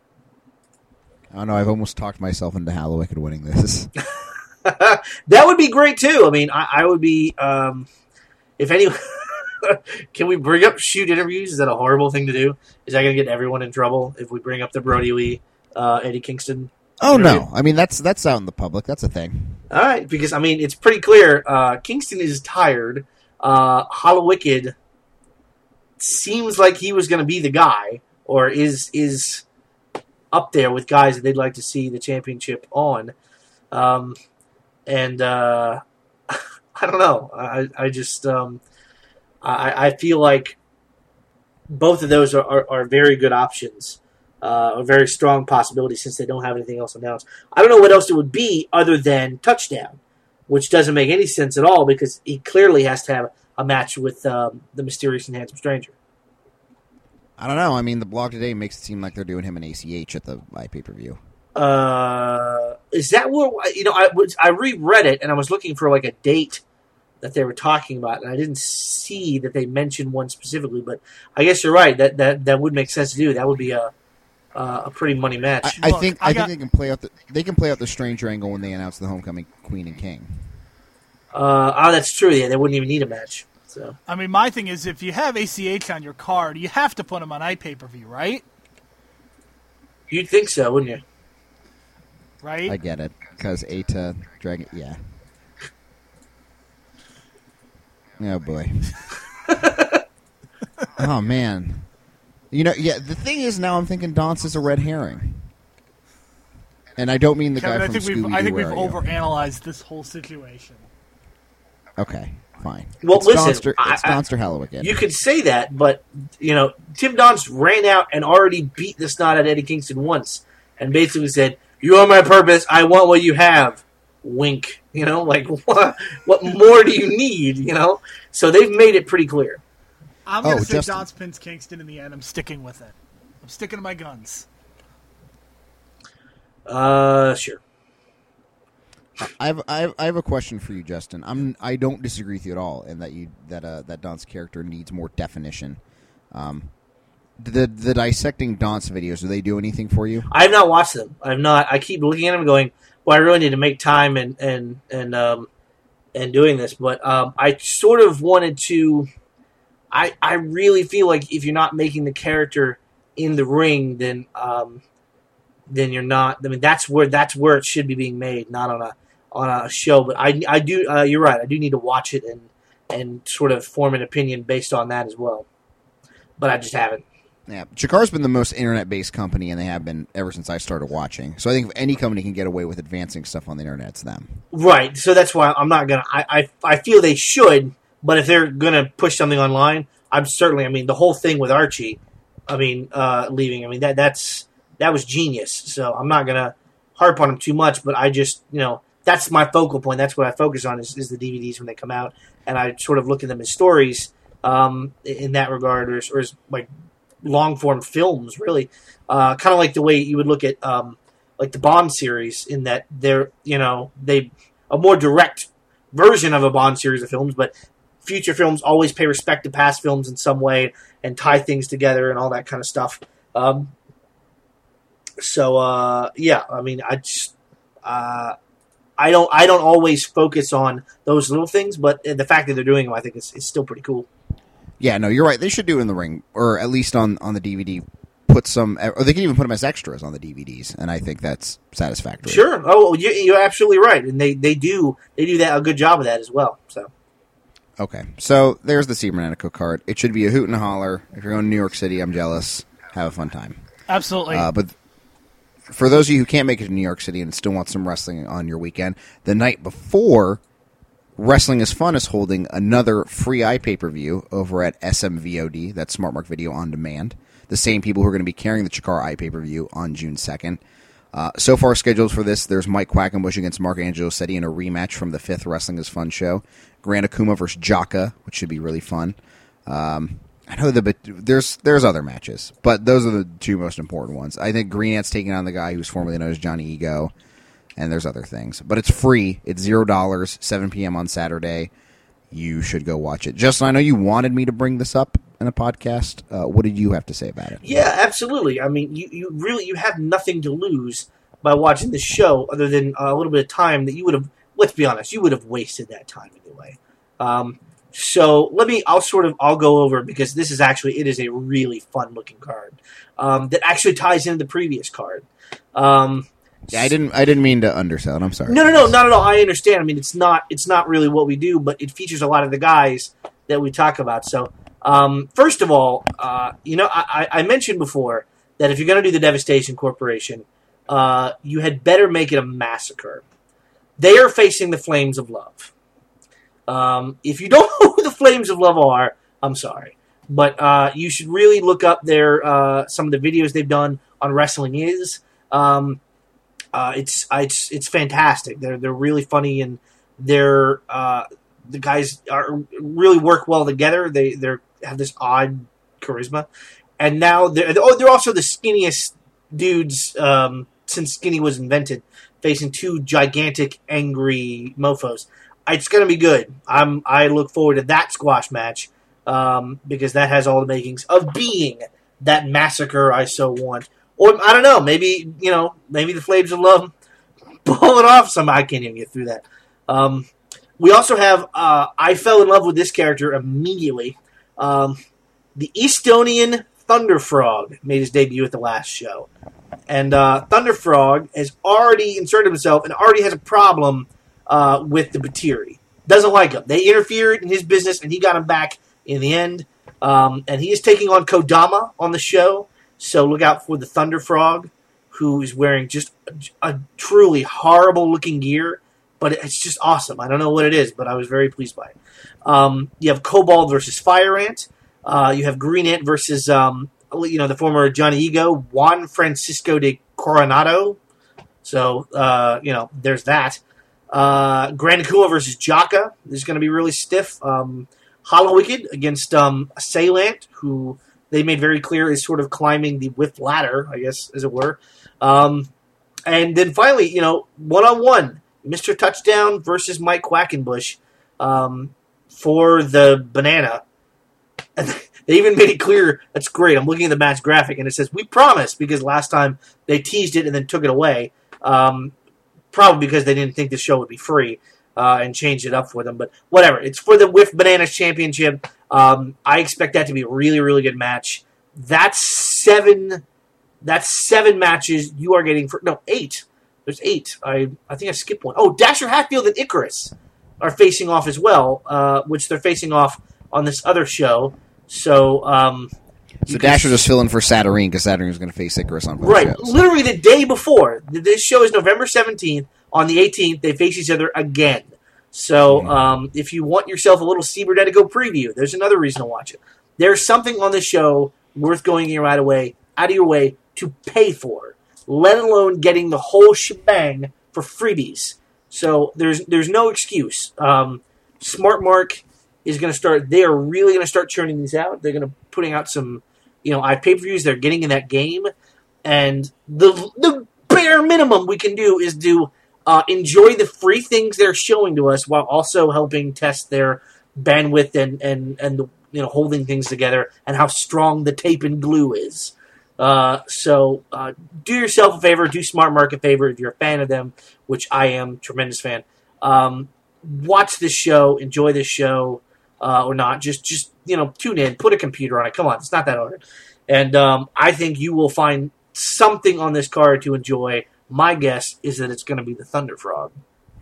I don't know. I've almost talked myself into Hallowicked winning this. That would be great too. I mean, I, I would be um, if anyone. Can we bring up shoot interviews? Is that a horrible thing to do? Is that going to get everyone in trouble if we bring up the Brody Lee, uh, Eddie Kingston? Oh interview? No! I mean that's that's out in the public. That's a thing. All right, because I mean it's pretty clear. Uh, Kingston is tired. Uh, Hallowicked seems like he was going to be the guy, or is is up there with guys that they'd like to see the championship on. Um, and uh, I don't know. I I just. Um, I, I feel like both of those are, are, are very good options, uh, a very strong possibility since they don't have anything else announced. I don't know what else it would be other than Touchdown, which doesn't make any sense at all because he clearly has to have a match with um, the Mysterious and Handsome Stranger. I don't know. I mean, the blog today makes it seem like they're doing him an A C H at the iPay-per-view. Uh, is that what, you know, I, I reread it and I was looking for like a date that they were talking about, and I didn't see that they mentioned one specifically. But I guess you're right. That that, that would make sense to do. That would be a uh, a pretty money match. I, I Look, think I I got, think they can play out the they can play out the Stranger angle when they announce the Homecoming Queen and King. Uh, oh, that's true. Yeah, they wouldn't even need a match. So I mean, my thing is, if you have A C H on your card, you have to put them on iPay-per-view, right? you'd think so, wouldn't you? Right. I get it because Ata Dragon. Yeah. Oh boy. Oh man. You know, yeah. The thing is, now I'm thinking Donst is a red herring, and I don't mean the Kevin, guy I from think Scooby-Doo. we've I think we've Where Are You? overanalyzed this whole situation. Okay, fine. Well, it's listen, Donster, I- it's I- Donster Hallowicked. You could say that, but you know, Tim Donst ran out and already beat the snot at Eddie Kingston once, and basically said, "You are my purpose. I want what you have." Wink. You know, like what? What more do you need? You know, so they've made it pretty clear. I'm going to Oh, say Justin. Donst pins Kingston in the end. I'm sticking with it. I'm sticking to my guns. Uh, sure. I have, I have I have a question for you, Justin. I'm I don't disagree with you at all in that you that uh, that Don's character needs more definition. Um, the the dissecting Don's videos, do they do anything for you? I have not watched them. I have not. I keep looking at them, and going, "Well, I really need to make time and and and um and doing this." But um, I sort of wanted to. I I really feel like if you're not making the character in the ring, then um. then you're not. I mean, that's where that's where it should be being made, not on a on a show. But I, I do. Uh, you're right. I do need to watch it and and sort of form an opinion based on that as well. But I just haven't. Yeah, Chikar's been the most internet-based company, and they have been ever since I started watching. So I think if any company can get away with advancing stuff on the internet, it's them. Right. So that's why I'm not gonna. I I, I feel they should, but if they're gonna push something online, I'm certainly. I mean, the whole thing with Archie. I mean, uh, leaving. I mean that that's. That was genius, so I'm not going to harp on him too much, but I just, you know, that's my focal point. That's what I focus on is, is the D V Ds when they come out, and I sort of look at them as stories um, in that regard, or, or as like long-form films, really. Uh, kind of like the way you would look at um, like the Bond series in that they're, you know, they a more direct version of a Bond series of films, but future films always pay respect to past films in some way and tie things together and all that kind of stuff. Um So uh, yeah, I mean, I just uh, I don't I don't always focus on those little things, but the fact that they're doing them, I think, is, is still pretty cool. Yeah, no, you're right. They should do it in the ring, or at least on, on the D V D. Put some, or they can even put them as extras on the D V Ds, and I think that's satisfactory. Sure. Oh, you, you're absolutely right, and they, they do they do that a good job of that as well. So. Okay, so there's the Cibernetico card. It should be a hoot and a holler. If you're going to New York City, I'm jealous. Have a fun time. Absolutely. Uh, but for those of you who can't make it to New York City and still want some wrestling on your weekend, the night before, Wrestling is Fun is holding another free iPay-per-view over at S M V O D, that's Smart Mark Video On Demand. The same people who are going to be carrying the Chikara iPay-per-view on June second. Uh, so far scheduled for this, there's Mike Quackenbush against Mark Angelo Setti in a rematch from the fifth Wrestling is Fun show. Grand Akuma versus Jaka, which should be really fun. Um... I know the but there's there's other matches, but those are the two most important ones. I think Green Ant's taking on the guy who's formerly known as Johnny Ego, and there's other things. But it's free. It's zero dollars. seven p.m. on Saturday. You should go watch it. Justin, I know you wanted me to bring this up in a podcast. Uh, what did you have to say about it? Yeah, absolutely. I mean, you, you really you have nothing to lose by watching this show, other than a little bit of time that you would have. Let's be honest, you would have wasted that time anyway. Um, So let me, I'll sort of, I'll go over because this is actually, it is a really fun looking card um, that actually ties into the previous card. Um, yeah, I didn't, I didn't mean to undersell it. I'm sorry. No, no, no, not at all. I understand. I mean, it's not, it's not really what we do, but it features a lot of the guys that we talk about. So um, first of all, uh, you know, I, I mentioned before that if you're going to do the Devastation Corporation, uh, you had better make it a massacre. They are facing the Flames of Love. Um, if you don't know who the Flames of Love are, I'm sorry. But uh, you should really look up their uh, some of the videos they've done on Wrestling Is. Um, uh, it's it's it's fantastic. They're they're really funny, and they're uh, the guys are really work well together. They they have this odd charisma, and now they're oh they're also the skinniest dudes um, since skinny was invented, facing two gigantic angry mofos. It's going to be good. I'm. I look forward to that squash match um, because that has all the makings of being that massacre I so want. Or I don't know. Maybe you know. Maybe the Flames of Love pull it off. Some I can't even get through that. Um, we also have. Uh, I fell in love with this character immediately. Um, the Estonian Thunder Frog made his debut at the last show, and uh, Thunder Frog has already inserted himself and already has a problem. Uh, with the Batiri. Doesn't like him. They interfered in his business, and he got him back in the end. Um, and he is taking on Kodama on the show, so look out for the Thunder Frog, who is wearing just a, a truly horrible-looking gear, but it's just awesome. I don't know what it is, but I was very pleased by it. Um, you have Kobold versus Fire Ant. Uh, you have Green Ant versus um, you know the former Johnny Ego, Juan Francisco de Coronado. So, uh, you know, there's that. Uh, Grand Akuma versus Jaka is going to be really stiff. Um, Hollow Wicked against um, Assailant, who they made very clear is sort of climbing the Whiff ladder, I guess, as it were. Um, and then finally, you know, one-on-one, Mister Touchdown versus Mike Quackenbush um, for the banana. And they even made it clear. That's great. I'm looking at the match graphic, and it says, "We promise," because last time they teased it and then took it away. Um, probably because they didn't think the show would be free uh, and changed it up for them. But whatever. It's for the Whiff Bananas Championship. Um, I expect that to be a really, really good match. That's seven. That's seven matches you are getting for no eight. There's eight. I I think I skipped one. Oh, Dasher Hatfield and Icarus are facing off as well, uh, which they're facing off on this other show. So, um, so Dasher just filling for Saturnine because Saturnine was going to face Icarus on both right, shows. Literally the day before. This show is November seventeenth. On the eighteenth, they face each other again. So, Mm-hmm. um, if you want yourself a little Cibernetico preview, there's another reason to watch it. There's something on this show worth going your out of way, out of your way to pay for, let alone getting the whole shebang for freebies. So there's there's no excuse. Um, Smart Mark is going to start. They are really going to start churning these out. They're going to putting out some, you know, I pay per views. They're getting in that game, and the the bare minimum we can do is do uh, enjoy the free things they're showing to us while also helping test their bandwidth and and and the, you know, holding things together and how strong the tape and glue is. Uh, so uh, do yourself a favor, do Smart Mark a favor if you're a fan of them, which I am, tremendous fan. Um, watch this show, enjoy this show, uh, or not. Just, just you know, tune in, put a computer on it. Come on, it's not that hard. And um, I think you will find something on this card to enjoy. My guess is that it's going to be the Thunder Frog.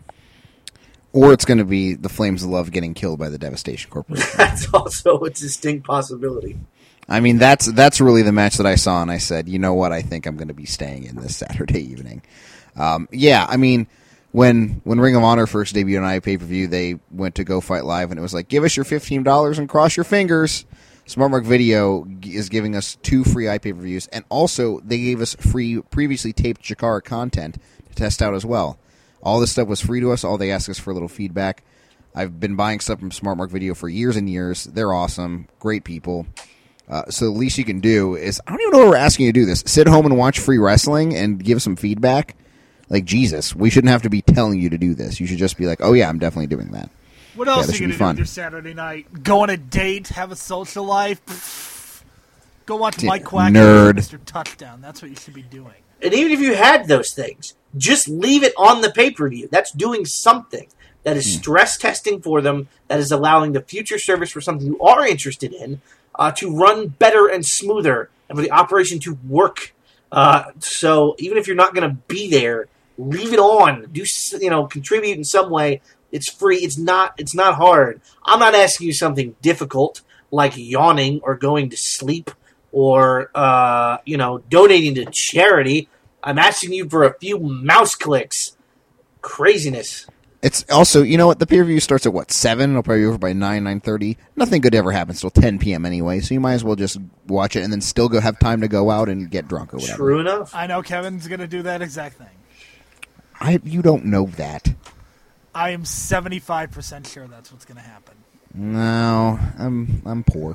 Or it's going to be the Flames of Love getting killed by the Devastation Corporation. That's also a distinct possibility. I mean, that's that's really the match that I saw, and I said, you know what, I think I'm going to be staying in this Saturday evening. Um, yeah, I mean, when when Ring of Honor first debuted on iPay-Per-View, they went to Go Fight Live, and it was like, give us your fifteen dollars and cross your fingers. Smart Mark Video is giving us two free iPay-Per-Views, and also they gave us free previously taped Chikara content to test out as well. All this stuff was free to us. All they asked us for a little feedback. I've been buying stuff from Smart Mark Video for years and years. They're awesome. Great people. Uh, so the least you can do is, I don't even know what we're asking you to do this. Sit home and watch free wrestling and give some feedback. Like, Jesus, we shouldn't have to be telling you to do this. You should just be like, oh yeah, I'm definitely doing that. What else Yeah, are you should going be to do fun. with your Saturday night? Go on a date, have a social life? Pfft. Go watch Yeah, Mike Quack nerd. and Mister Touchdown. That's what you should be doing. And even if you had those things, just leave it on the pay-per-view. That's doing something. That is stress testing for them. That is allowing the future service for something you are interested in uh, to run better and smoother, and for the operation to work. Uh, so even if you're not going to be there, leave it on. Do s- you know? Contribute in some way. It's free. It's not. It's not hard. I'm not asking you something difficult like yawning or going to sleep or uh, you know, donating to charity. I'm asking you for a few mouse clicks. Craziness. It's also, you know what, the pay-per-view starts at, what, seven? It'll probably be over by nine, nine thirty. Nothing good ever happens till ten p.m. anyway, so you might as well just watch it and then still go have time to go out and get drunk or whatever. True enough. I know Kevin's going to do that exact thing. I, you don't know that. I am seventy-five percent sure that's what's going to happen. No, I'm I'm poor.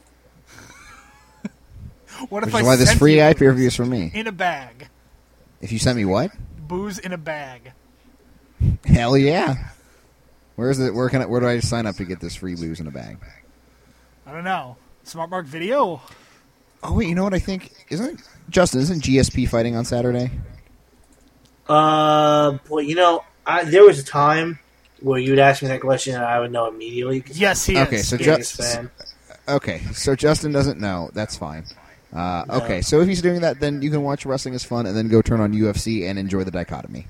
What if Which I is why this sent free you iPay-per-view is for me. in a bag? If you sent me what? Booze in a bag. Hell yeah. Where's it? Where can I, where do I sign up to get this free booze in a bag? I don't know. Smart Mark Video? Oh wait, you know what I think? Isn't Justin? Isn't G S P fighting on Saturday? Uh, boy, you know, I, there was a time where you would ask me that question and I would know immediately. 'Cause Yes, he Okay, is. so I'm the Ju- biggest fan. Okay, so Justin doesn't know. That's fine. Uh, No. Okay, so if he's doing that, then you can watch Wrestling is Fun and then go turn on U F C and enjoy the dichotomy.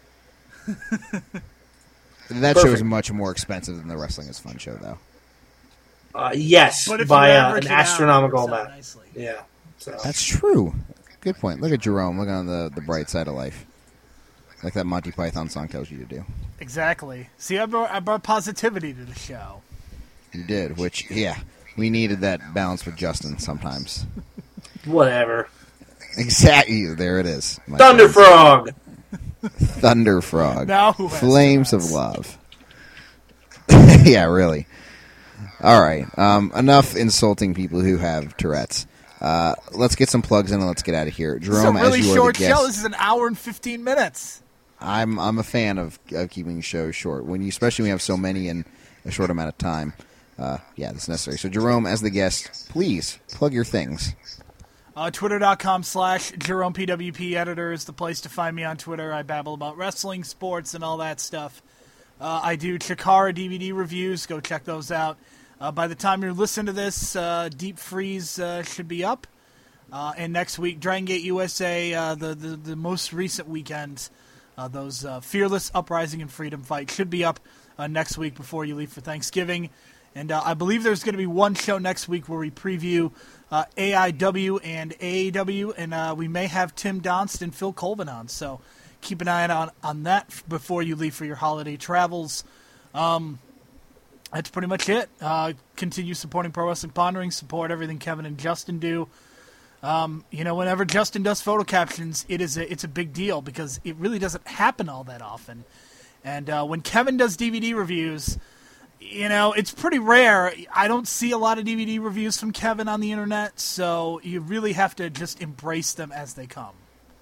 That show is Perfect. much more expensive than the Wrestling is Fun show, though. Uh, yes, But if by you uh, average an it out, astronomical it works out amount. nicely. Yeah. So. That's true. Good point. Look at Jerome. Look on the, the bright side of life. Like that Monty Python song tells you to do. Exactly. See, I brought, I brought positivity to the show. You did, which, yeah, we needed that balance with Justin sometimes. Whatever. Exactly. There it is. my Thunder friends. Frog. Thunder Frog. Now who has Flames Tourette's? of Love. Yeah, really. All right. Um, enough insulting people who have Tourette's. Uh, let's get some plugs in and let's get out of here. This is a Jerome, really as you are short the guest. show. This is an hour and fifteen minutes. I'm I'm a fan of, of keeping shows short, when you, especially when you have so many in a short amount of time. Uh, yeah, that's necessary. So, Jerome, as the guest, please plug your things. Uh, Twitter.com slash Jerome P W P editor is the place to find me on Twitter. I babble about wrestling, sports, and all that stuff. Uh, I do Chikara D V D reviews. Go check those out. Uh, by the time you're listening to this, uh, Deep Freeze uh, should be up. Uh, and next week, Dragon Gate U S A, uh, the, the, the most recent weekend, uh, those uh, Fearless, Uprising, and Freedom Fight should be up uh, next week before you leave for Thanksgiving. And uh, I believe there's going to be one show next week where we preview uh, A I W and A A W, and uh, we may have Tim Donst and Phil Colvin on. So keep an eye on, on that before you leave for your holiday travels. Um, that's pretty much it. Uh, continue supporting Pro Wrestling Pondering. Support everything Kevin and Justin do. Um, you know, whenever Justin does photo captions, it is a, it's a big deal because it really doesn't happen all that often. And uh, when Kevin does D V D reviews, you know, it's pretty rare. I don't see a lot of D V D reviews from Kevin on the internet, so you really have to just embrace them as they come.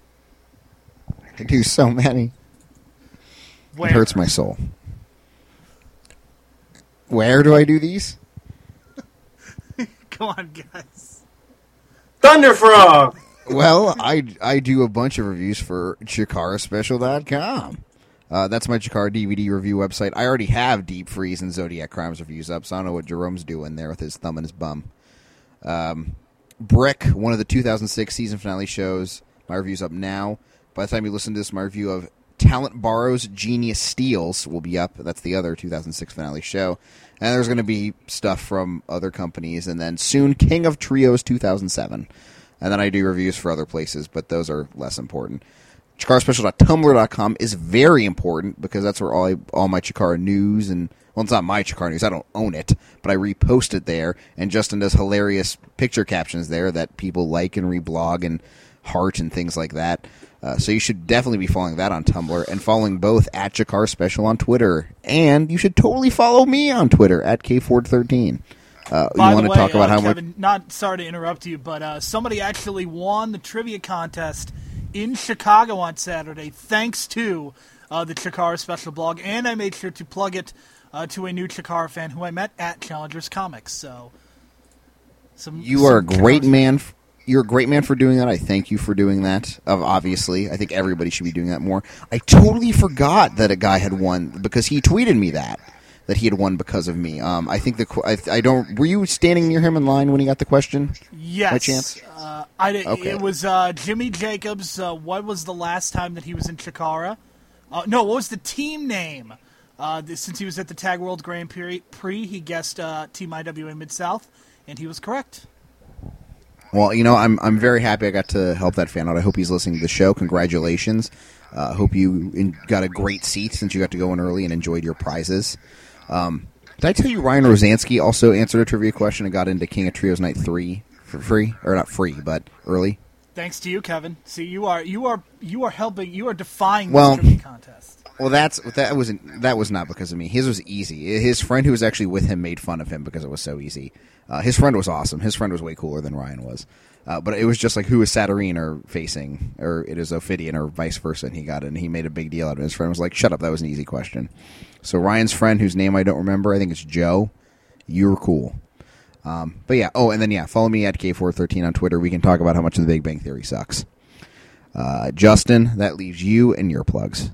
I do so many. Where? It hurts my soul. Where do I do these? Come on, guys. Thunderfrog! Well, I, I do a bunch of reviews for Chikara Special dot com. Uh, that's my Chikara D V D review website. I already have Deep Freeze and Zodiac Crimes reviews up, so I don't know what Jerome's doing there with his thumb in his bum. Um, Brick, one of the two thousand six season finale shows. My review's up now. By the time you listen to this, my review of Talent Borrows, Genius Steals will be up. That's the other two thousand six finale show. And there's going to be stuff from other companies. And then soon, King of Trios two thousand seven. And then I do reviews for other places, but those are less important. Chikara Special dot tumblr dot com is very important because that's where all I, all my Chikara news and, well, it's not my Chikara news. I don't own it, but I repost it there. And Justin does hilarious picture captions there that people like and reblog and heart and things like that. Uh, so you should definitely be following that on Tumblr and following both at Chikara Special on Twitter. And you should totally follow me on Twitter at K Ford thirteen. Uh, By you want the to way, talk about uh, how Kevin, much? not sorry to interrupt you, but uh, somebody actually won the trivia contest in Chicago on Saturday, thanks to uh, the Chikara Special blog, and I made sure to plug it uh, to a new Chikara fan who I met at Challengers Comics. So, some You are a some great Chikara- man. F- You're a great man for doing that. I thank you for doing that. Uh, obviously, I think everybody should be doing that more. I totally forgot that a guy had won because he tweeted me that that he had won because of me. Um, I think the qu- I, I don't. Were you standing near him in line when he got the question? Yes. By chance? Uh, I did, Okay. It was uh, Jimmy Jacobs. Uh, what was the last time that he was in Chikara? Uh, no, what was the team name? Uh, this, since he was at the Tag World Grand Prix, he guessed uh, Team I W A Mid-South, and he was correct. Well, you know, I'm I'm very happy I got to help that fan out. I hope he's listening to the show. Congratulations. I uh, hope you in, got a great seat since you got to go in early and enjoyed your prizes. Um, did I tell you Ryan Rosansky also answered a trivia question and got into King of Trios Night three for free? Or not free, but early? Thanks to you, Kevin. See, you are you are you are helping. You are defying Well, this trivia contest. Well, that's that wasn't that was not because of me. His was easy. His friend who was actually with him made fun of him because it was so easy. Uh, his friend was awesome. His friend was way cooler than Ryan was. Uh, but it was just like who is Saturnine or facing, or it is Ophidian or vice versa, and he got it, and he made a big deal out of it. His friend was like, shut up, that was an easy question. So Ryan's friend, whose name I don't remember, I think it's Joe, you were cool. Um, but yeah, oh, and then yeah, follow me at K four thirteen on Twitter. We can talk about how much the Big Bang Theory sucks. Uh, Justin, that leaves you and your plugs.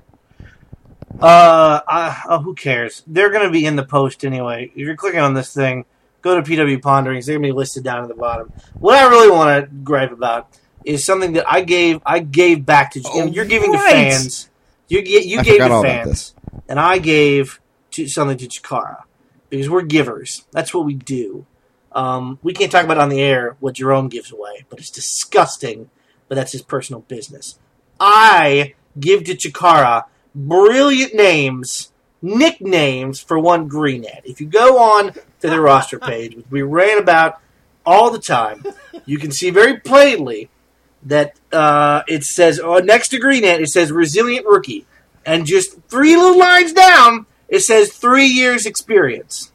Uh, I, oh, who cares? They're going to be in the post anyway. If you're clicking on this thing, go to P W Ponderings. They're going to be listed down at the bottom. What I really want to gripe about is something that I gave. I gave back to. Oh, you're giving right. to fans. You you I gave forgot to all about fans, and I gave to something to Chikara because we're givers. That's what we do. Um, we can't talk about it on the air what Jerome gives away, but it's disgusting. But that's his personal business. I give to Chikara brilliant names, nicknames for one Greenhead. If you go on to their roster page, which we ran about all the time, you can see very plainly that uh, it says, oh, next to Greenhead, it says Resilient Rookie. And just three little lines down, it says three years experience.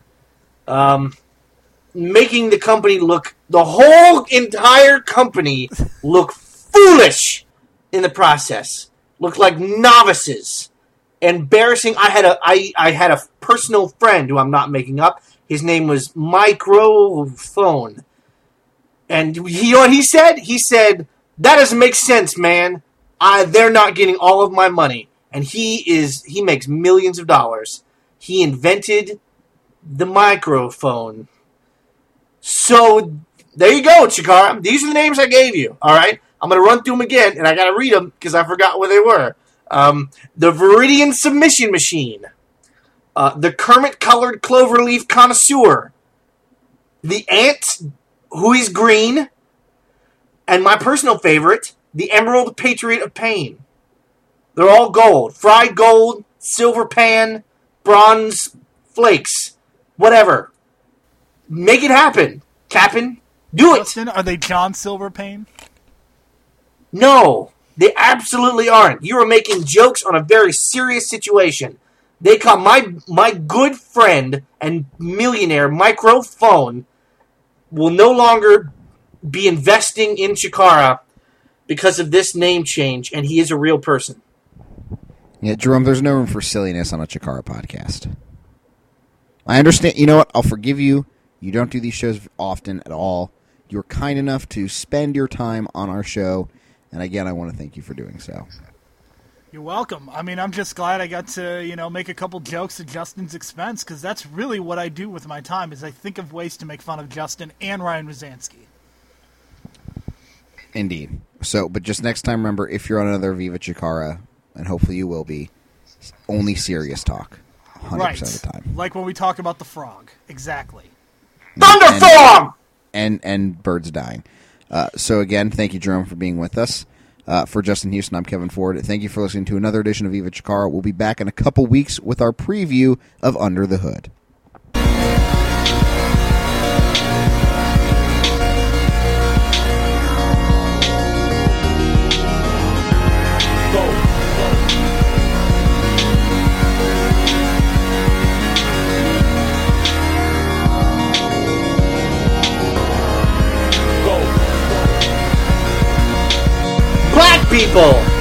Um, making the company look, the whole entire company look foolish in the process. looked like novices. Embarrassing. I had a I, I had a personal friend who I'm not making up. His name was Microphone. And you know what he said? He said, that doesn't make sense, man. I, they're not getting all of my money. And he is he makes millions of dollars. He invented the microphone. So there you go, Chikara. These are the names I gave you. All right, I'm going to run through them again, and I got to read them because I forgot where they were. Um, the Viridian Submission Machine, uh, the Kermit Colored Cloverleaf Connoisseur, the Ant, who is green, and my personal favorite, the Emerald Patriot of Pain. They're all gold. Fried gold, silver pan, bronze flakes, whatever. Make it happen, Captain. Do it. Justin, are they John Silverpain? No, they absolutely aren't. You are making jokes on a very serious situation. They call my my good friend and millionaire Microphone will no longer be investing in Chikara because of this name change, and he is a real person. Yeah, Jerome, there's no room for silliness on a Chikara podcast. I understand. You know what? I'll forgive you. You don't do these shows often at all. You're kind enough to spend your time on our show, and again, I want to thank you for doing so. You're welcome. I mean, I'm just glad I got to, you know, make a couple jokes at Justin's expense, because that's really what I do with my time, is I think of ways to make fun of Justin and Ryan Rosansky. Indeed. So, but just next time, remember, if you're on another Viva Chikara, and hopefully you will be, only serious talk, one hundred percent right. of the time. Like when we talk about the frog. Exactly. Thunderstorm! And, and, and birds dying. Uh, so again, thank you, Jerome, for being with us. Uh, for Justin Houston, I'm Kevin Ford. Thank you for listening to another edition of Viva Chikara. We'll be back in a couple weeks with our preview of Under the Hood. People!